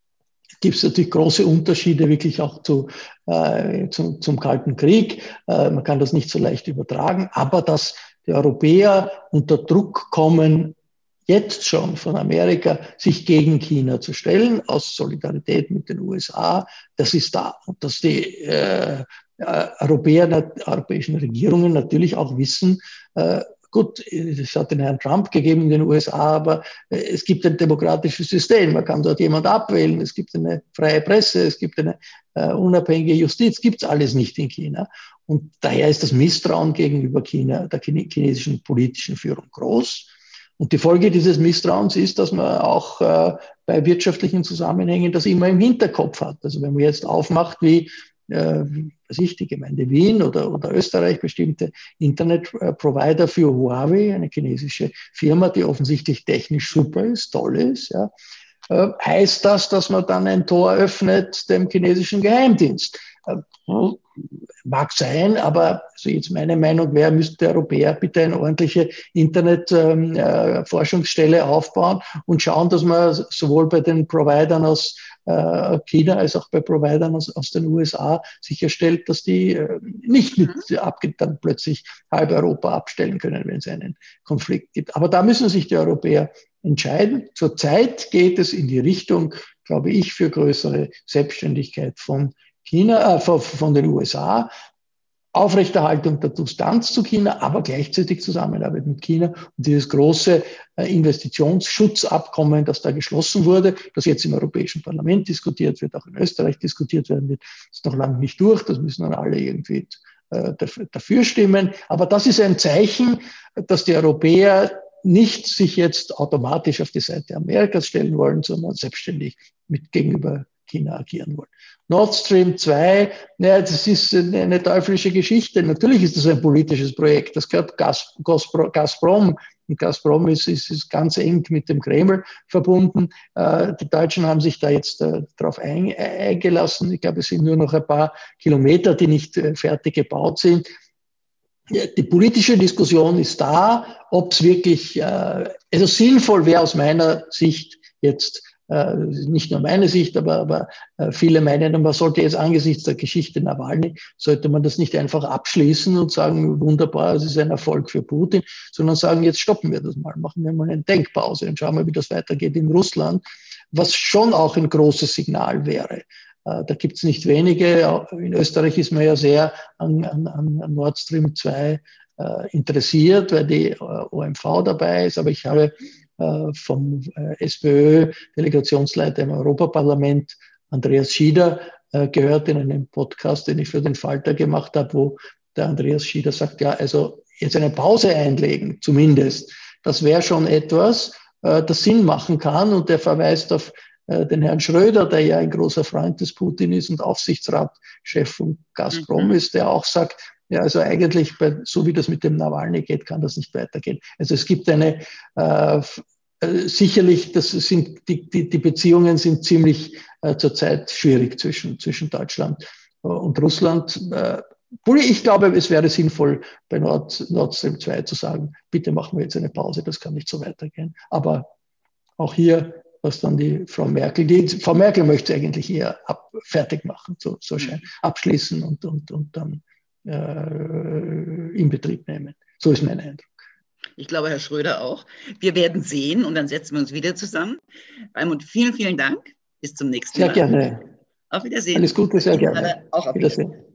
Gibt es natürlich große Unterschiede wirklich auch zu, äh, zu, zum Kalten Krieg. Äh, man kann das nicht so leicht übertragen, aber dass die Europäer unter Druck kommen, jetzt schon von Amerika, sich gegen China zu stellen, aus Solidarität mit den U S A, das ist da. Und dass die äh, Europäer, europäischen Regierungen natürlich auch wissen, äh, gut, es hat den Herrn Trump gegeben in den U S A, aber es gibt ein demokratisches System. Man kann dort jemand abwählen. Es gibt eine freie Presse. Es gibt eine äh, unabhängige Justiz. Gibt es alles nicht in China. Und daher ist das Misstrauen gegenüber China, der chinesischen politischen Führung groß. Und die Folge dieses Misstrauens ist, dass man auch äh, bei wirtschaftlichen Zusammenhängen das immer im Hinterkopf hat. Also wenn man jetzt aufmacht, wie äh, was ich, die Gemeinde Wien oder, oder Österreich bestimmte Internetprovider für Huawei, eine chinesische Firma, die offensichtlich technisch super ist, toll ist, ja, äh, heißt das, dass man dann ein Tor öffnet dem chinesischen Geheimdienst? Äh, mag sein, aber also jetzt meine Meinung wäre, müsste der Europäer bitte eine ordentliche Internetforschungsstelle äh, aufbauen und schauen, dass man sowohl bei den Providern aus äh, China als auch bei Providern aus, aus den U S A sicherstellt, dass die äh, nicht mit abge- dann plötzlich halb Europa abstellen können, wenn es einen Konflikt gibt. Aber da müssen sich die Europäer entscheiden. Zurzeit geht es in die Richtung, glaube ich, für größere Selbstständigkeit von China, äh, von, von den U S A, Aufrechterhaltung der Distanz zu China, aber gleichzeitig Zusammenarbeit mit China und dieses große äh, Investitionsschutzabkommen, das da geschlossen wurde, das jetzt im Europäischen Parlament diskutiert wird, auch in Österreich diskutiert werden wird, ist noch lange nicht durch, das müssen dann alle irgendwie äh, dafür, dafür stimmen. Aber das ist ein Zeichen, dass die Europäer nicht sich jetzt automatisch auf die Seite Amerikas stellen wollen, sondern selbstständig mit gegenüber China agieren wollen. Nord Stream zwei, naja, das ist eine, eine teuflische Geschichte. Natürlich ist das ein politisches Projekt. Das gehört Gas, Gazprom. Und Gazprom ist, ist, ist ganz eng mit dem Kreml verbunden. Äh, die Deutschen haben sich da jetzt äh, darauf ein, eingelassen. Ich glaube, es sind nur noch ein paar Kilometer, die nicht äh, fertig gebaut sind. Ja, die politische Diskussion ist da, ob es wirklich, äh, also sinnvoll wäre aus meiner Sicht jetzt, äh, nicht nur meine Sicht, aber, aber äh, viele meinen, man sollte jetzt angesichts der Geschichte Nawalny, sollte man das nicht einfach abschließen und sagen, wunderbar, es ist ein Erfolg für Putin, sondern sagen, jetzt stoppen wir das mal, machen wir mal eine Denkpause und schauen mal, wie das weitergeht in Russland, was schon auch ein großes Signal wäre. Da gibt es nicht wenige. In Österreich ist man ja sehr an, an, an Nord Stream zwei äh, interessiert, weil die äh, O M V dabei ist. Aber ich habe äh, vom äh, SPÖ-Delegationsleiter im Europaparlament, Andreas Schieder, äh, gehört in einem Podcast, den ich für den Falter gemacht habe, wo der Andreas Schieder sagt, ja, also jetzt eine Pause einlegen, zumindest. Das wäre schon etwas, äh, das Sinn machen kann. Und der verweist auf den Herrn Schröder, der ja ein großer Freund des Putin ist und Aufsichtsratschef von Gazprom mhm. ist, der auch sagt, Ja, also eigentlich, bei, so wie das mit dem Nawalny geht, kann das nicht weitergehen. Also es gibt eine, äh, sicherlich, das sind, die, die, die Beziehungen sind ziemlich äh, zurzeit schwierig zwischen, zwischen Deutschland und Russland. Äh, ich glaube, es wäre sinnvoll, bei Nord, Nord Stream zwei zu sagen, bitte machen wir jetzt eine Pause, das kann nicht so weitergehen. Aber auch hier, was dann die Frau Merkel, die Frau Merkel möchte eigentlich eher ab, fertig machen, so, so scheint, abschließen und, und, und dann äh, in Betrieb nehmen. So ist mein Eindruck. Ich glaube, Herr Schröder auch. Wir werden sehen und dann setzen wir uns wieder zusammen. Raimund, vielen, vielen Dank. Bis zum nächsten Sehr Mal. Sehr gerne. Auf Wiedersehen. Alles Gute, sehr gerne. Auch auf Wiedersehen.